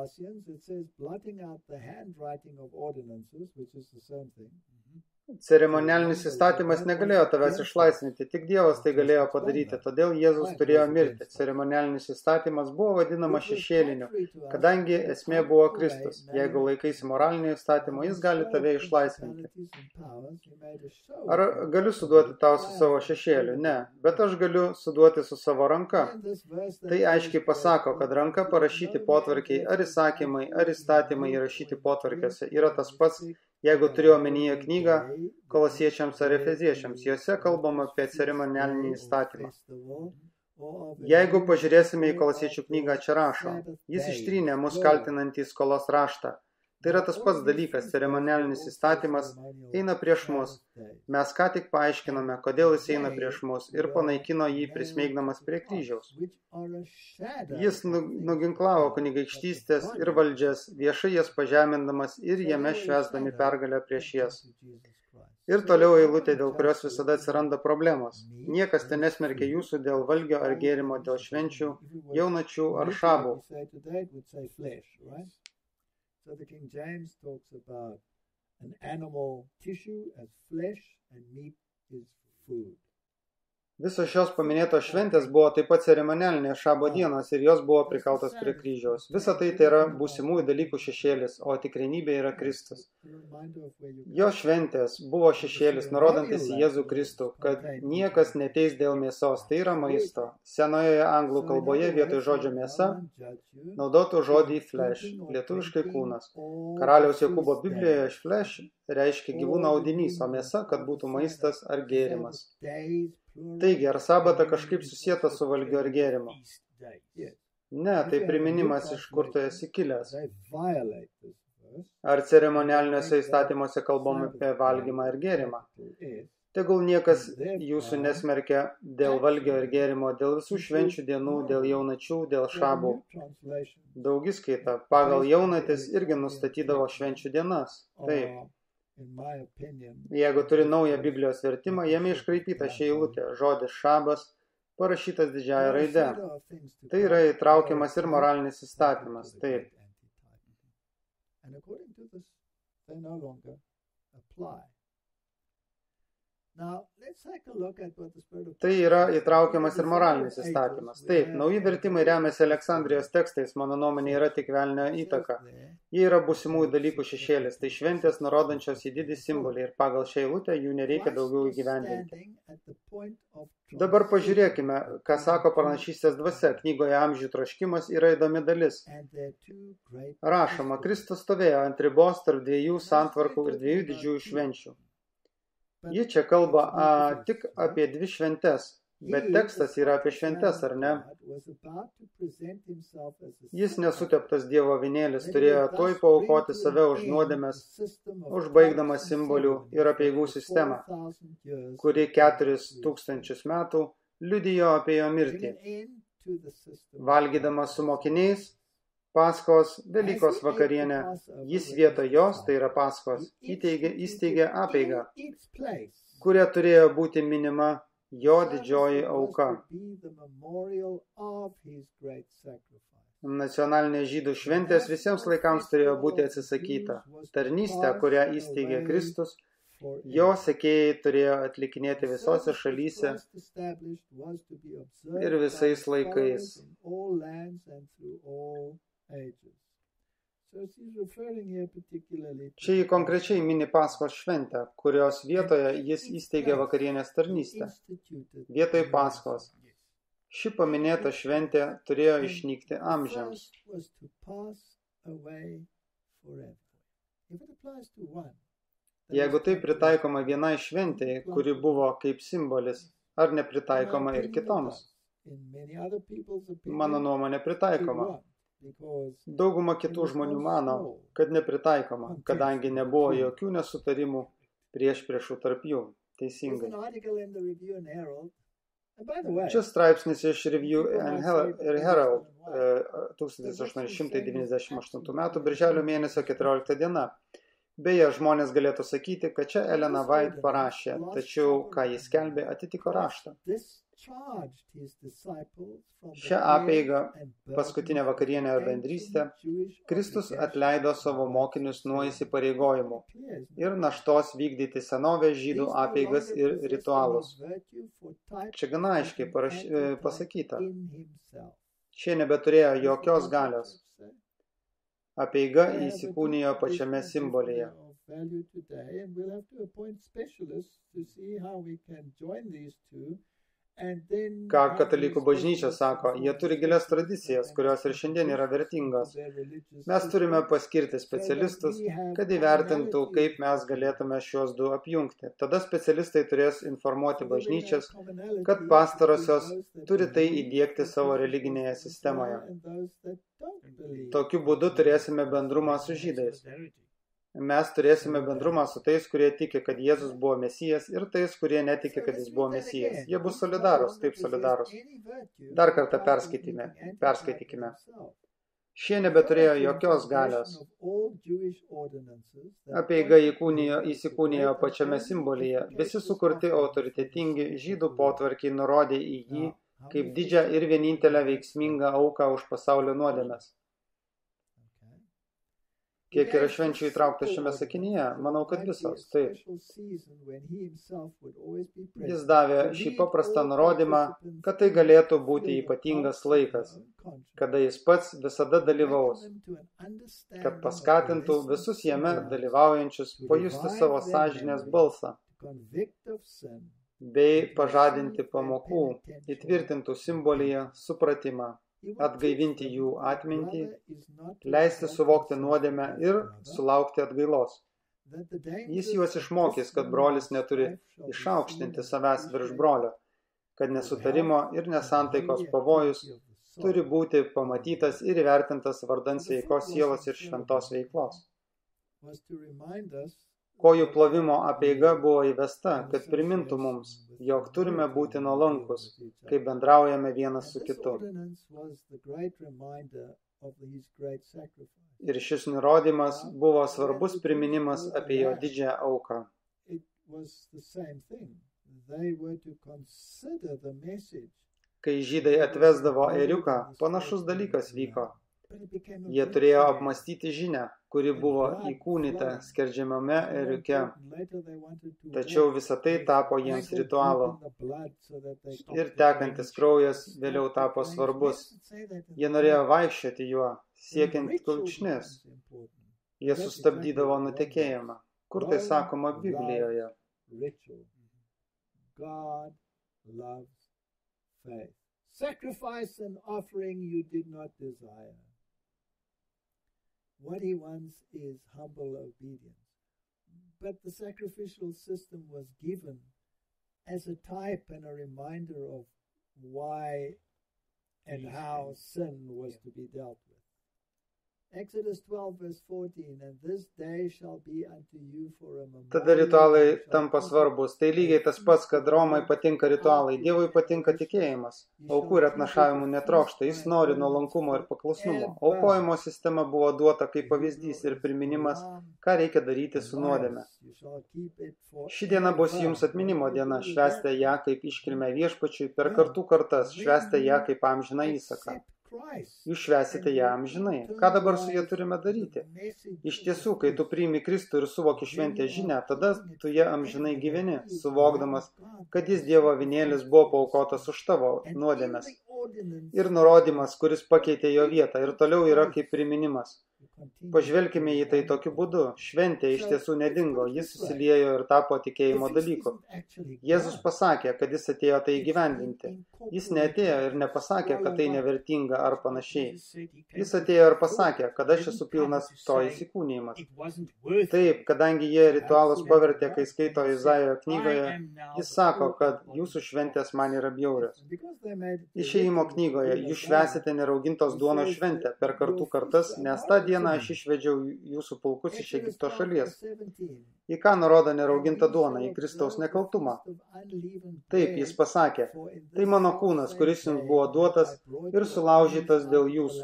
A: Ceremonialinis įstatymas negalėjo tavęs išlaisvinti, tik Dievas tai galėjo padaryti, todėl Jėzus turėjo mirti. Ceremonialinis įstatymas buvo vadinamas šešėliniu, kadangi esmė buvo Kristus. Jeigu laikaisi moralinio įstatymo, jis gali tave išlaisvinti. Ar galiu suduoti tau su savo šešėliu? Ne, bet aš galiu suduoti su savo ranka. Tai aiškiai pasako, kad ranka parašyti potvarkiai, ar įsakymai, ar įstatymai įrašyti potvarkiuose yra tas pats, jeigu turiu omenyje knygą Kolosiečiams ar Efeziečiams, jose kalbama apie ceremonialinį įstatymą. Jeigu pažiūrėsime į Kolosiečių knygą, čia rašo, jis ištrynė mus kaltinantį skolos raštą. Tai yra tas pats dalykas, ceremonialinis įstatymas eina prieš mus. Mes ką tik paaiškinome, kodėl jis eina prieš mus ir panaikino jį prismeigdamas prie kryžiaus. Jis nuginklavo kunigaikštystės ir valdžias, viešai jas pažemindamas ir jame švęsdami pergalę prieš jas. Ir toliau eilutė, dėl kurios visada atsiranda problemos. Niekas ten nesmerkia jūsų dėl valgio ar gėrimo, dėl švenčių, jaunačių ar šabų.
B: So the King James talks about an animal tissue as flesh and meat is food.
A: Visos šios paminėtos šventės buvo taip pat ceremonialinės šabo dienos ir jos buvo prikaltos prie kryžiaus. Visa tai yra būsimųjų dalykų šešėlis, o tikrenybė yra Kristus. Jo šventės buvo šešėlis, nurodantis į Jėzų Kristų, kad niekas neteis dėl mėsos, tai yra maisto. Senojoje anglų kalboje vietoj žodžio mėsa naudotų žodį flesh, lietuviškai kūnas. Karaliaus Jokūbo Biblijoje flesh reiškia gyvūno audinys, o mėsa, kad būtų maistas ar gėrimas. Taigi, ar sabata kažkaip susieta su valgiu ar gėrimu? Ne, tai priminimas, iš kur tu esi kilęs. Ar ceremonialiniuose įstatymuose kalbama apie valgymą ir gėrimą? Tegul niekas jūsų nesmerkia dėl valgio ir gėrimo, dėl visų švenčių dienų, dėl jaunačių, dėl šabų. Daugiskaita, pagal jaunatis irgi nustatydavo švenčių dienas. Taip. Jeigu turi naują Biblijos vertimą, jame iškraipyta ši eilutė, žodis šabas, parašytas didžiąja raide. Tai yra įtraukiamas ir moralinis įstatymas. Taip. Tai yra įtraukiamas ir moralinis įstatymas. Taip, nauji vertimai remiasi Aleksandrijos tekstais, mano nuomonė yra tik velnio įtaka. Jie yra būsimųjų dalykų šešėlis, tai šventės nurodančios į didį simbolį ir pagal šią eilutę jų nereikia daugiau įgyvendinti. Dabar pažiūrėkime, ką sako pranašystės dvasia. Knygoje Amžių troškimas yra įdomi dalis. Rašoma, Kristus stovėjo ant ribos tarp dviejų santvarkų ir dviejų didžiųjų švenčių. Ji čia kalba tik apie dvi šventes, bet tekstas yra apie šventes, ar ne? Jis nesuteptas Dievo avinėlis turėjo tuoj paaukoti save už nuodėmes, užbaigdamas simbolių ir apeigų sistemą, kuri 4000 metų liudijo apie jo mirtį. Valgydamas su mokiniais, Paskos Velykos vakarienę, jis vietoj jos, tai yra Paskos, įsteigė apeigą, kuria turėjo būti minima jo didžioji auka. Nacionalinės žydų šventės visiems laikams turėjo būti atsisakyta. Tarnystę, kurią įsteigė Kristus, jo sekėjai turėjo atlikinėti visose šalyse ir visais laikais. Čia jį konkrečiai mini Paskos šventę, kurios vietoje jis įsteigė vakarienės tarnystę. Vietoj Paskos. Ši paminėta šventė turėjo išnykti amžiams. Jeigu tai pritaikoma vienai šventei, kuri buvo kaip simbolis, ar nepritaikoma ir kitoms? Mano nuomonė pritaikoma. Dauguma kitų žmonių mano, kad nepritaikoma, kadangi nebuvo jokių nesutarimų priešpriešų tarp jų. Teisingai. Čia straipsnis iš Review and Herald 1898 metų birželio mėnesio 14 diena. Beje, žmonės galėtų sakyti, kad čia Elena White parašė, tačiau ką jis skelbė, atitiko raštą. Šią apeigą, paskutinę vakarienę ar bendrystę, Kristus atleido savo mokinius nuo įsipareigojimų ir naštos vykdyti senovės žydų apeigas ir ritualus. Čia gana aiškiai pasakyta. Šie nebeturėjo jokios galios. Apeiga įsikūnijo pačiame simbolyje. Ką katalikų bažnyčia sako, jie turi gilias tradicijas, kurios ir šiandien yra vertingos. Mes turime paskirti specialistus, kad įvertintų, kaip mes galėtume šios du apjungti. Tada specialistai turės informuoti bažnyčias, kad pastarosios turi tai įdiegti savo religinėje sistemoje. Tokiu būdu turėsime bendrumą su žydais. Mes turėsime bendrumą su tais, kurie tiki, kad Jėzus buvo Mesijas, ir tais, kurie netiki, kad jis buvo Mesijas. Jie bus solidarūs, taip solidarūs. Dar kartą perskaitykime. Šie nebeturėjo jokios galios. Apeiga įsikūnijo pačiame simbolyje. Visi sukurti autoritetingi žydų potvarkiai nurodė į jį kaip didžią ir vienintelę veiksmingą auką už pasaulio nuodėmes. Kiek yra švenčių įtraukta šiame sakinyje? Manau, kad visos. Taip. Jis davė šį paprastą nurodymą, kad tai galėtų būti ypatingas laikas, kada jis pats visada dalyvaus, kad paskatintų visus jame dalyvaujančius pajusti savo sąžinės balsą, bei pažadinti pamokų, įtvirtintų simbolyje supratimą, atgaivinti jų atmintį, leisti suvokti nuodėmę ir sulaukti atgailos. Jis juos išmokys, kad brolis neturi išaukštinti savęs virš brolio, kad nesutarimo ir nesantaikos pavojus turi būti pamatytas ir įvertintas vardan sveikos sielos ir šventos veiklos. Kojų plovimo apeiga buvo įvesta, kad primintų mums, jog turime būti nuolankus, kai bendraujame vienas su kitu. Ir šis nurodymas buvo svarbus priminimas apie jo didžią auką. Kai žydai atvesdavo ėriuką, panašus dalykas vyko. Jie turėjo apmąstyti žinią, kuri buvo įkūnyta skerdžiamame ėriuke. Tačiau visa tai tapo jiems ritualu. Ir tekantis kraujas vėliau tapo svarbus. Jie norėjo vaikščioti juo, siekiant kulkšnis. Jie sustabdydavo nutekėjimą. Kur tai sakoma Biblijoje?
B: God loves faith. Sacrifice and offering you did not desire. What he wants is humble obedience. But the sacrificial system was given as a type and a reminder of why and how sin was to be dealt with. Exodus 12 verse 14, and this day shall be unto you for a memorial.
A: Tada ritualai tampa svarbus. Tai lygiai tas pats, kad Romai patinka ritualai, Dievui patinka tikėjimas. Aukų ir atnašavimų netrokšta, jis nori nuolankumo ir paklusnumo. Aukojimo sistema buvo duota kaip pavyzdys ir priminimas, ką reikia daryti su nuodėme. Ši diena bus jums atminimo diena, švęsite ją kaip iškilmę viešpačiui per kartų kartas, švęsite ją kaip amžiną įsaką. Jūs švęsite ją amžinai. Ką dabar su ja turime daryti? Iš tiesų, kai tu priimi Kristų ir suvoki šventę žinią, tada tu ją amžinai gyveni, suvokdamas, kad jis Dievo avinėlis buvo paaukotas už tavo nuodėmes. Ir nurodymas, kuris pakeitė jo vietą ir toliau yra kaip priminimas. Pažvelkime į tai tokiu būdu. Šventė iš tiesų nedingo, jis susiliejo ir tapo tikėjimo dalyku. Jėzus pasakė, kad jis atėjo tai įgyvendinti. Jis neatėjo ir nepasakė, kad tai nevertinga ar panašiai. Jis atėjo ir pasakė, kad aš esu pilnas to įsikūnijimas. Taip, kadangi jie ritualus pavertė, kai skaito Izaijo knygoje, jis sako, kad jūsų šventės man yra bjaurios. Išėjimo knygoje jūs švęsite neraugintos duonos šventę per kartų kartas, nes tą dieną aš išvedžiau jūsų pulkus iš Egipto šalies. Į ką nurodo nerauginta duona? Į Kristaus nekaltumą. Taip, jis pasakė, tai mano kūnas, kuris jums buvo duotas ir sulaužytas dėl jūsų.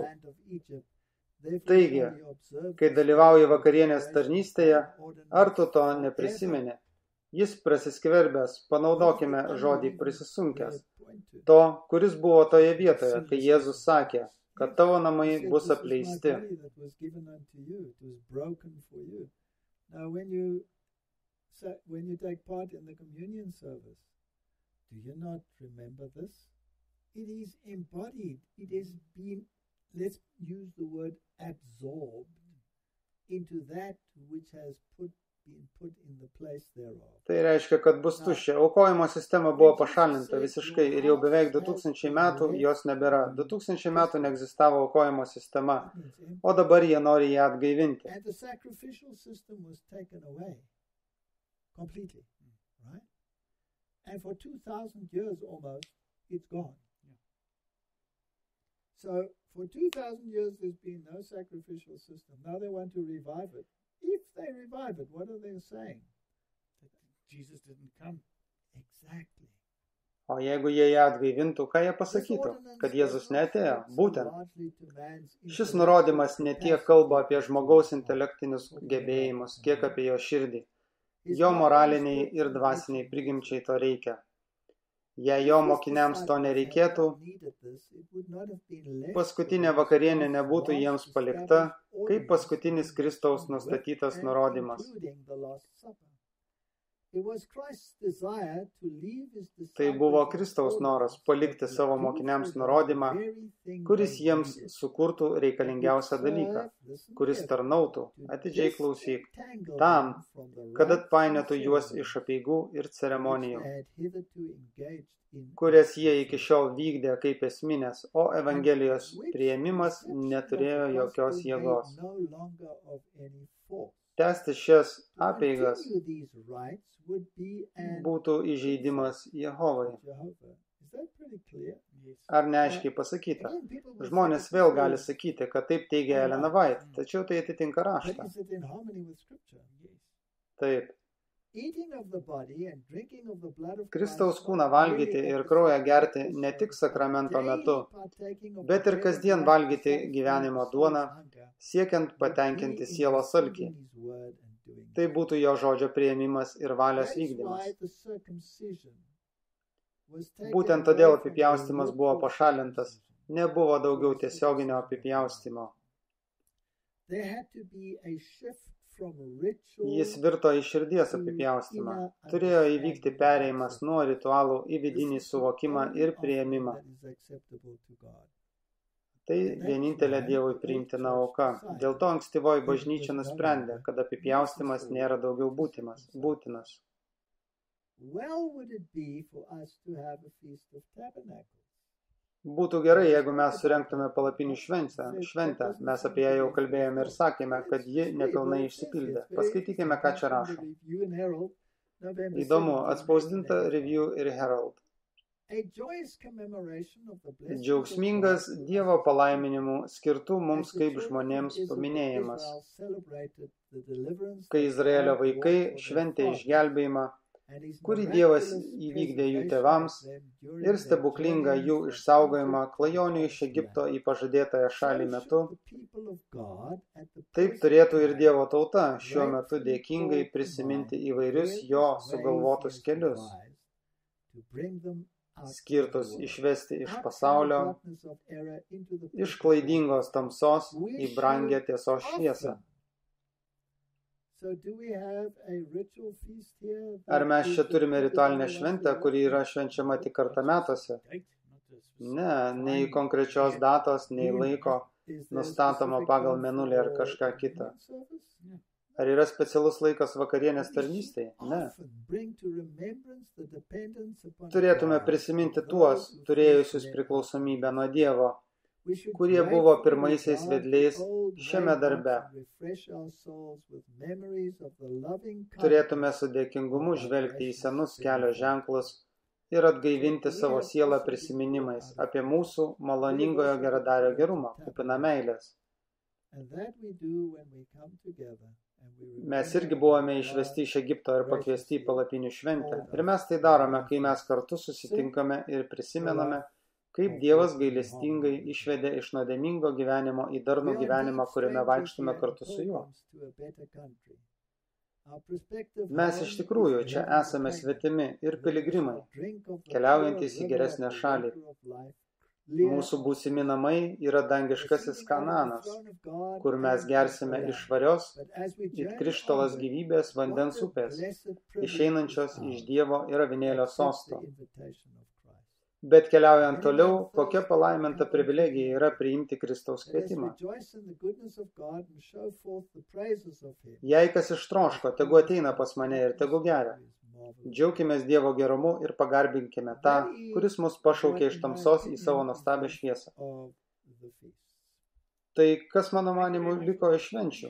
A: Taigi, kai dalyvauji vakarienės tarnystėje, ar tu to neprisimeni? Jis prasiskverbęs, panaudokime žodį prisisunkęs. To, kuris buvo toje vietoje, kai Jėzus sakė, kad tavo namai bus apleisti.
B: Now, when you take part in the communion service, do you not remember this? It is embodied. It has been, let's use the word absorbed into that which has been put in the place thereof.
A: Tai reiškia, kad bus tuščia. Aukojimo sistema buvo pašalinta visiškai ir jau beveik 2000 metų jos nebėra. 2000 metų neegzistavo aukojimo sistema, o dabar jie nori ją atgaivinti.
B: And the sacrificial system was taken away completely, right? And for 2000 years almost, it's gone. So for 2000 years there's been no sacrificial system. Now they want to revive it. If they revive it, what are they saying?
C: That Jesus didn't come.
B: Exactly.
A: O jeigu jie ją atgaivintų, ką jie pasakytų? Kad Jėzus neatėjo? Būtent. Šis nurodymas ne tiek kalba apie žmogaus intelektinius gebėjimus, kiek apie jo širdį. Jo moraliniai ir dvasiniai prigimčiai to reikia. Jei jo mokiniams to nereikėtų, paskutinė vakarienė nebūtų jiems palikta, kaip paskutinis Kristaus nustatytas nurodymas. Tai buvo Kristaus noras palikti savo mokiniams nurodymą, kuris jiems sukurtų reikalingiausią dalyką, kuris tarnautų, atidžiai klausyk, tam, kad atpainiotų juos iš apeigų ir ceremonijų, kurias jie iki šiol vykdė kaip esminės, o Evangelijos priėmimas neturėjo jokios jėgos. Tęsti šias apeigas būtų įžeidimas Jehovai. Ar neaiškiai pasakyta? Žmonės vėl gali sakyti, kad taip teigia Elena White, tačiau tai atitinka raštą. Taip. Kristaus kūną valgyti ir kraują gerti ne tik sakramento metu, bet ir kasdien valgyti gyvenimo duoną, siekiant patenkinti sielos alkį. Tai būtų jo žodžio priėmimas ir valios vykdymas. Būtent todėl apipjaustymas buvo pašalintas, nebuvo daugiau tiesioginio apipjaustymo. Jis virto į širdies apipjaustymą. Turėjo įvykti perėjimas nuo ritualų į vidinį suvokimą ir priėmimą. Tai vienintelė Dievui priimtina auka. Dėl to ankstyvoji bažnyčia nusprendė, kad apipjaustymas nėra daugiau būtinas. Būtų gerai, jeigu mes surengtume palapinių šventę. Mes apie ją jau kalbėjome ir sakėme, kad ji nepilnai išsipildė. Paskaitykime, ką čia rašo. Įdomu, atspausdinta Review ir Herald. Džiaugsmingas Dievo palaiminimų skirtų mums kaip žmonėms paminėjimas, kai Izraelio vaikai šventė išgelbėjimą, kurį Dievas įvykdė jų tėvams ir stebuklingą jų išsaugojimą klajonių iš Egipto į pažadėtąją šalį metu, taip turėtų ir Dievo tauta šiuo metu dėkingai prisiminti įvairius jo sugalvotus kelius, skirtus išvesti iš pasaulio, iš klaidingos tamsos į brangią tiesos šviesą. Ar mes čia turime ritualinę šventę, kuri yra švenčiama tik kartą metuose? Ne, nei konkrečios datos, nei laiko, nustatoma pagal mėnulį ar kažką kitą. Ar yra specialus laikas vakarienės tarnystei? Ne. Turėtume prisiminti tuos, turėjusius priklausomybę nuo Dievo, kurie buvo pirmaisiais vedliais šiame darbe. Turėtume su dėkingumu žvelgti į senus kelio ženklus ir atgaivinti savo sielą prisiminimais apie mūsų maloningojo geradario gerumą, kupiną meilės. Mes irgi buvome išvesti iš Egipto ir pakviesti į palapinių šventę. Ir mes tai darome, kai mes kartu susitinkame ir prisimename, kaip Dievas gailestingai išvedė iš nuodėmingo gyvenimo į darnų gyvenimą, kuriame vaikštame kartu su juo. Mes iš tikrųjų čia esame svetimi ir piligrimai, keliaujantys į geresnę šalį. Mūsų būsimi namai yra dangiškasis Kananas, kur mes gersime iš švarios, it krištolas gyvybės vandens upės, išeinančios iš Dievo ir avinėlio sosto. Bet keliaujant toliau, kokia palaiminta privilegija yra priimti Kristaus kvietimą. Jei kas ištroško, tegu ateina pas mane ir tegu geria. Džiaukimės Dievo gerumu ir pagarbinkime tą, kuris mus pašaukė iš tamsos į savo nuostabią šviesą. Tai kas mano manimu liko iš švenčių?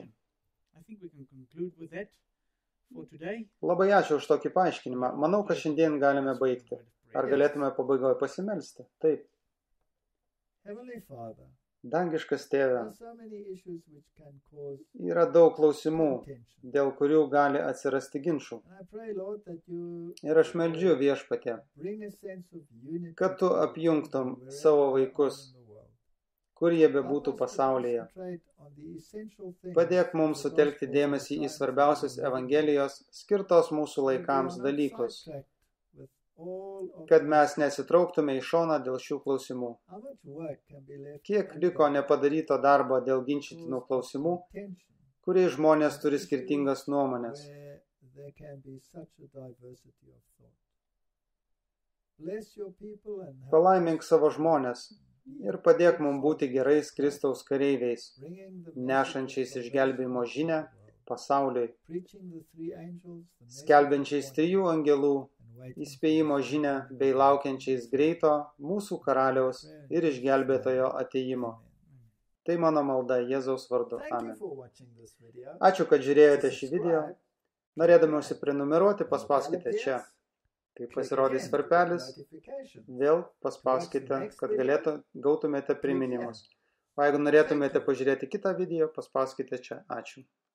A: Labai ačiū už tokį paaiškinimą. Manau, kad šiandien galime baigti. Ar galėtume pabaigoje pasimelsti? Taip. Dangiškas Tėve, yra daug klausimų, dėl kurių gali atsirasti ginčų. Ir aš meldžiu Viešpatie, kad tu apjungtum savo vaikus, kur jie bebūtų pasaulyje. Padėk mums sutelkti dėmesį į svarbiausius Evangelijos skirtos mūsų laikams dalykus, kad mes nesitrauktume į šoną dėl šių klausimų. Kiek liko nepadaryto darbo dėl ginčytinų klausimų, kuriais žmonės turi skirtingas nuomonės. Palaimink savo žmonės ir padėk mums būti gerais Kristaus kareiviais, nešančiais išgelbėjimo žinią pasauliui, skelbiančiais 3 angelų įspėjimo žinią bei laukiančiais greito mūsų karaliaus ir išgelbėtojo atėjimo. Tai mano malda Jėzaus vardu. Amen. Ačiū, kad žiūrėjote šį video. Norėdami užsiprenumeruoti, paspauskite čia. Kai pasirodys varpelis, vėl paspauskite, kad gautumėte priminimus. O jeigu norėtumėte pažiūrėti kitą video, paspauskite čia. Ačiū.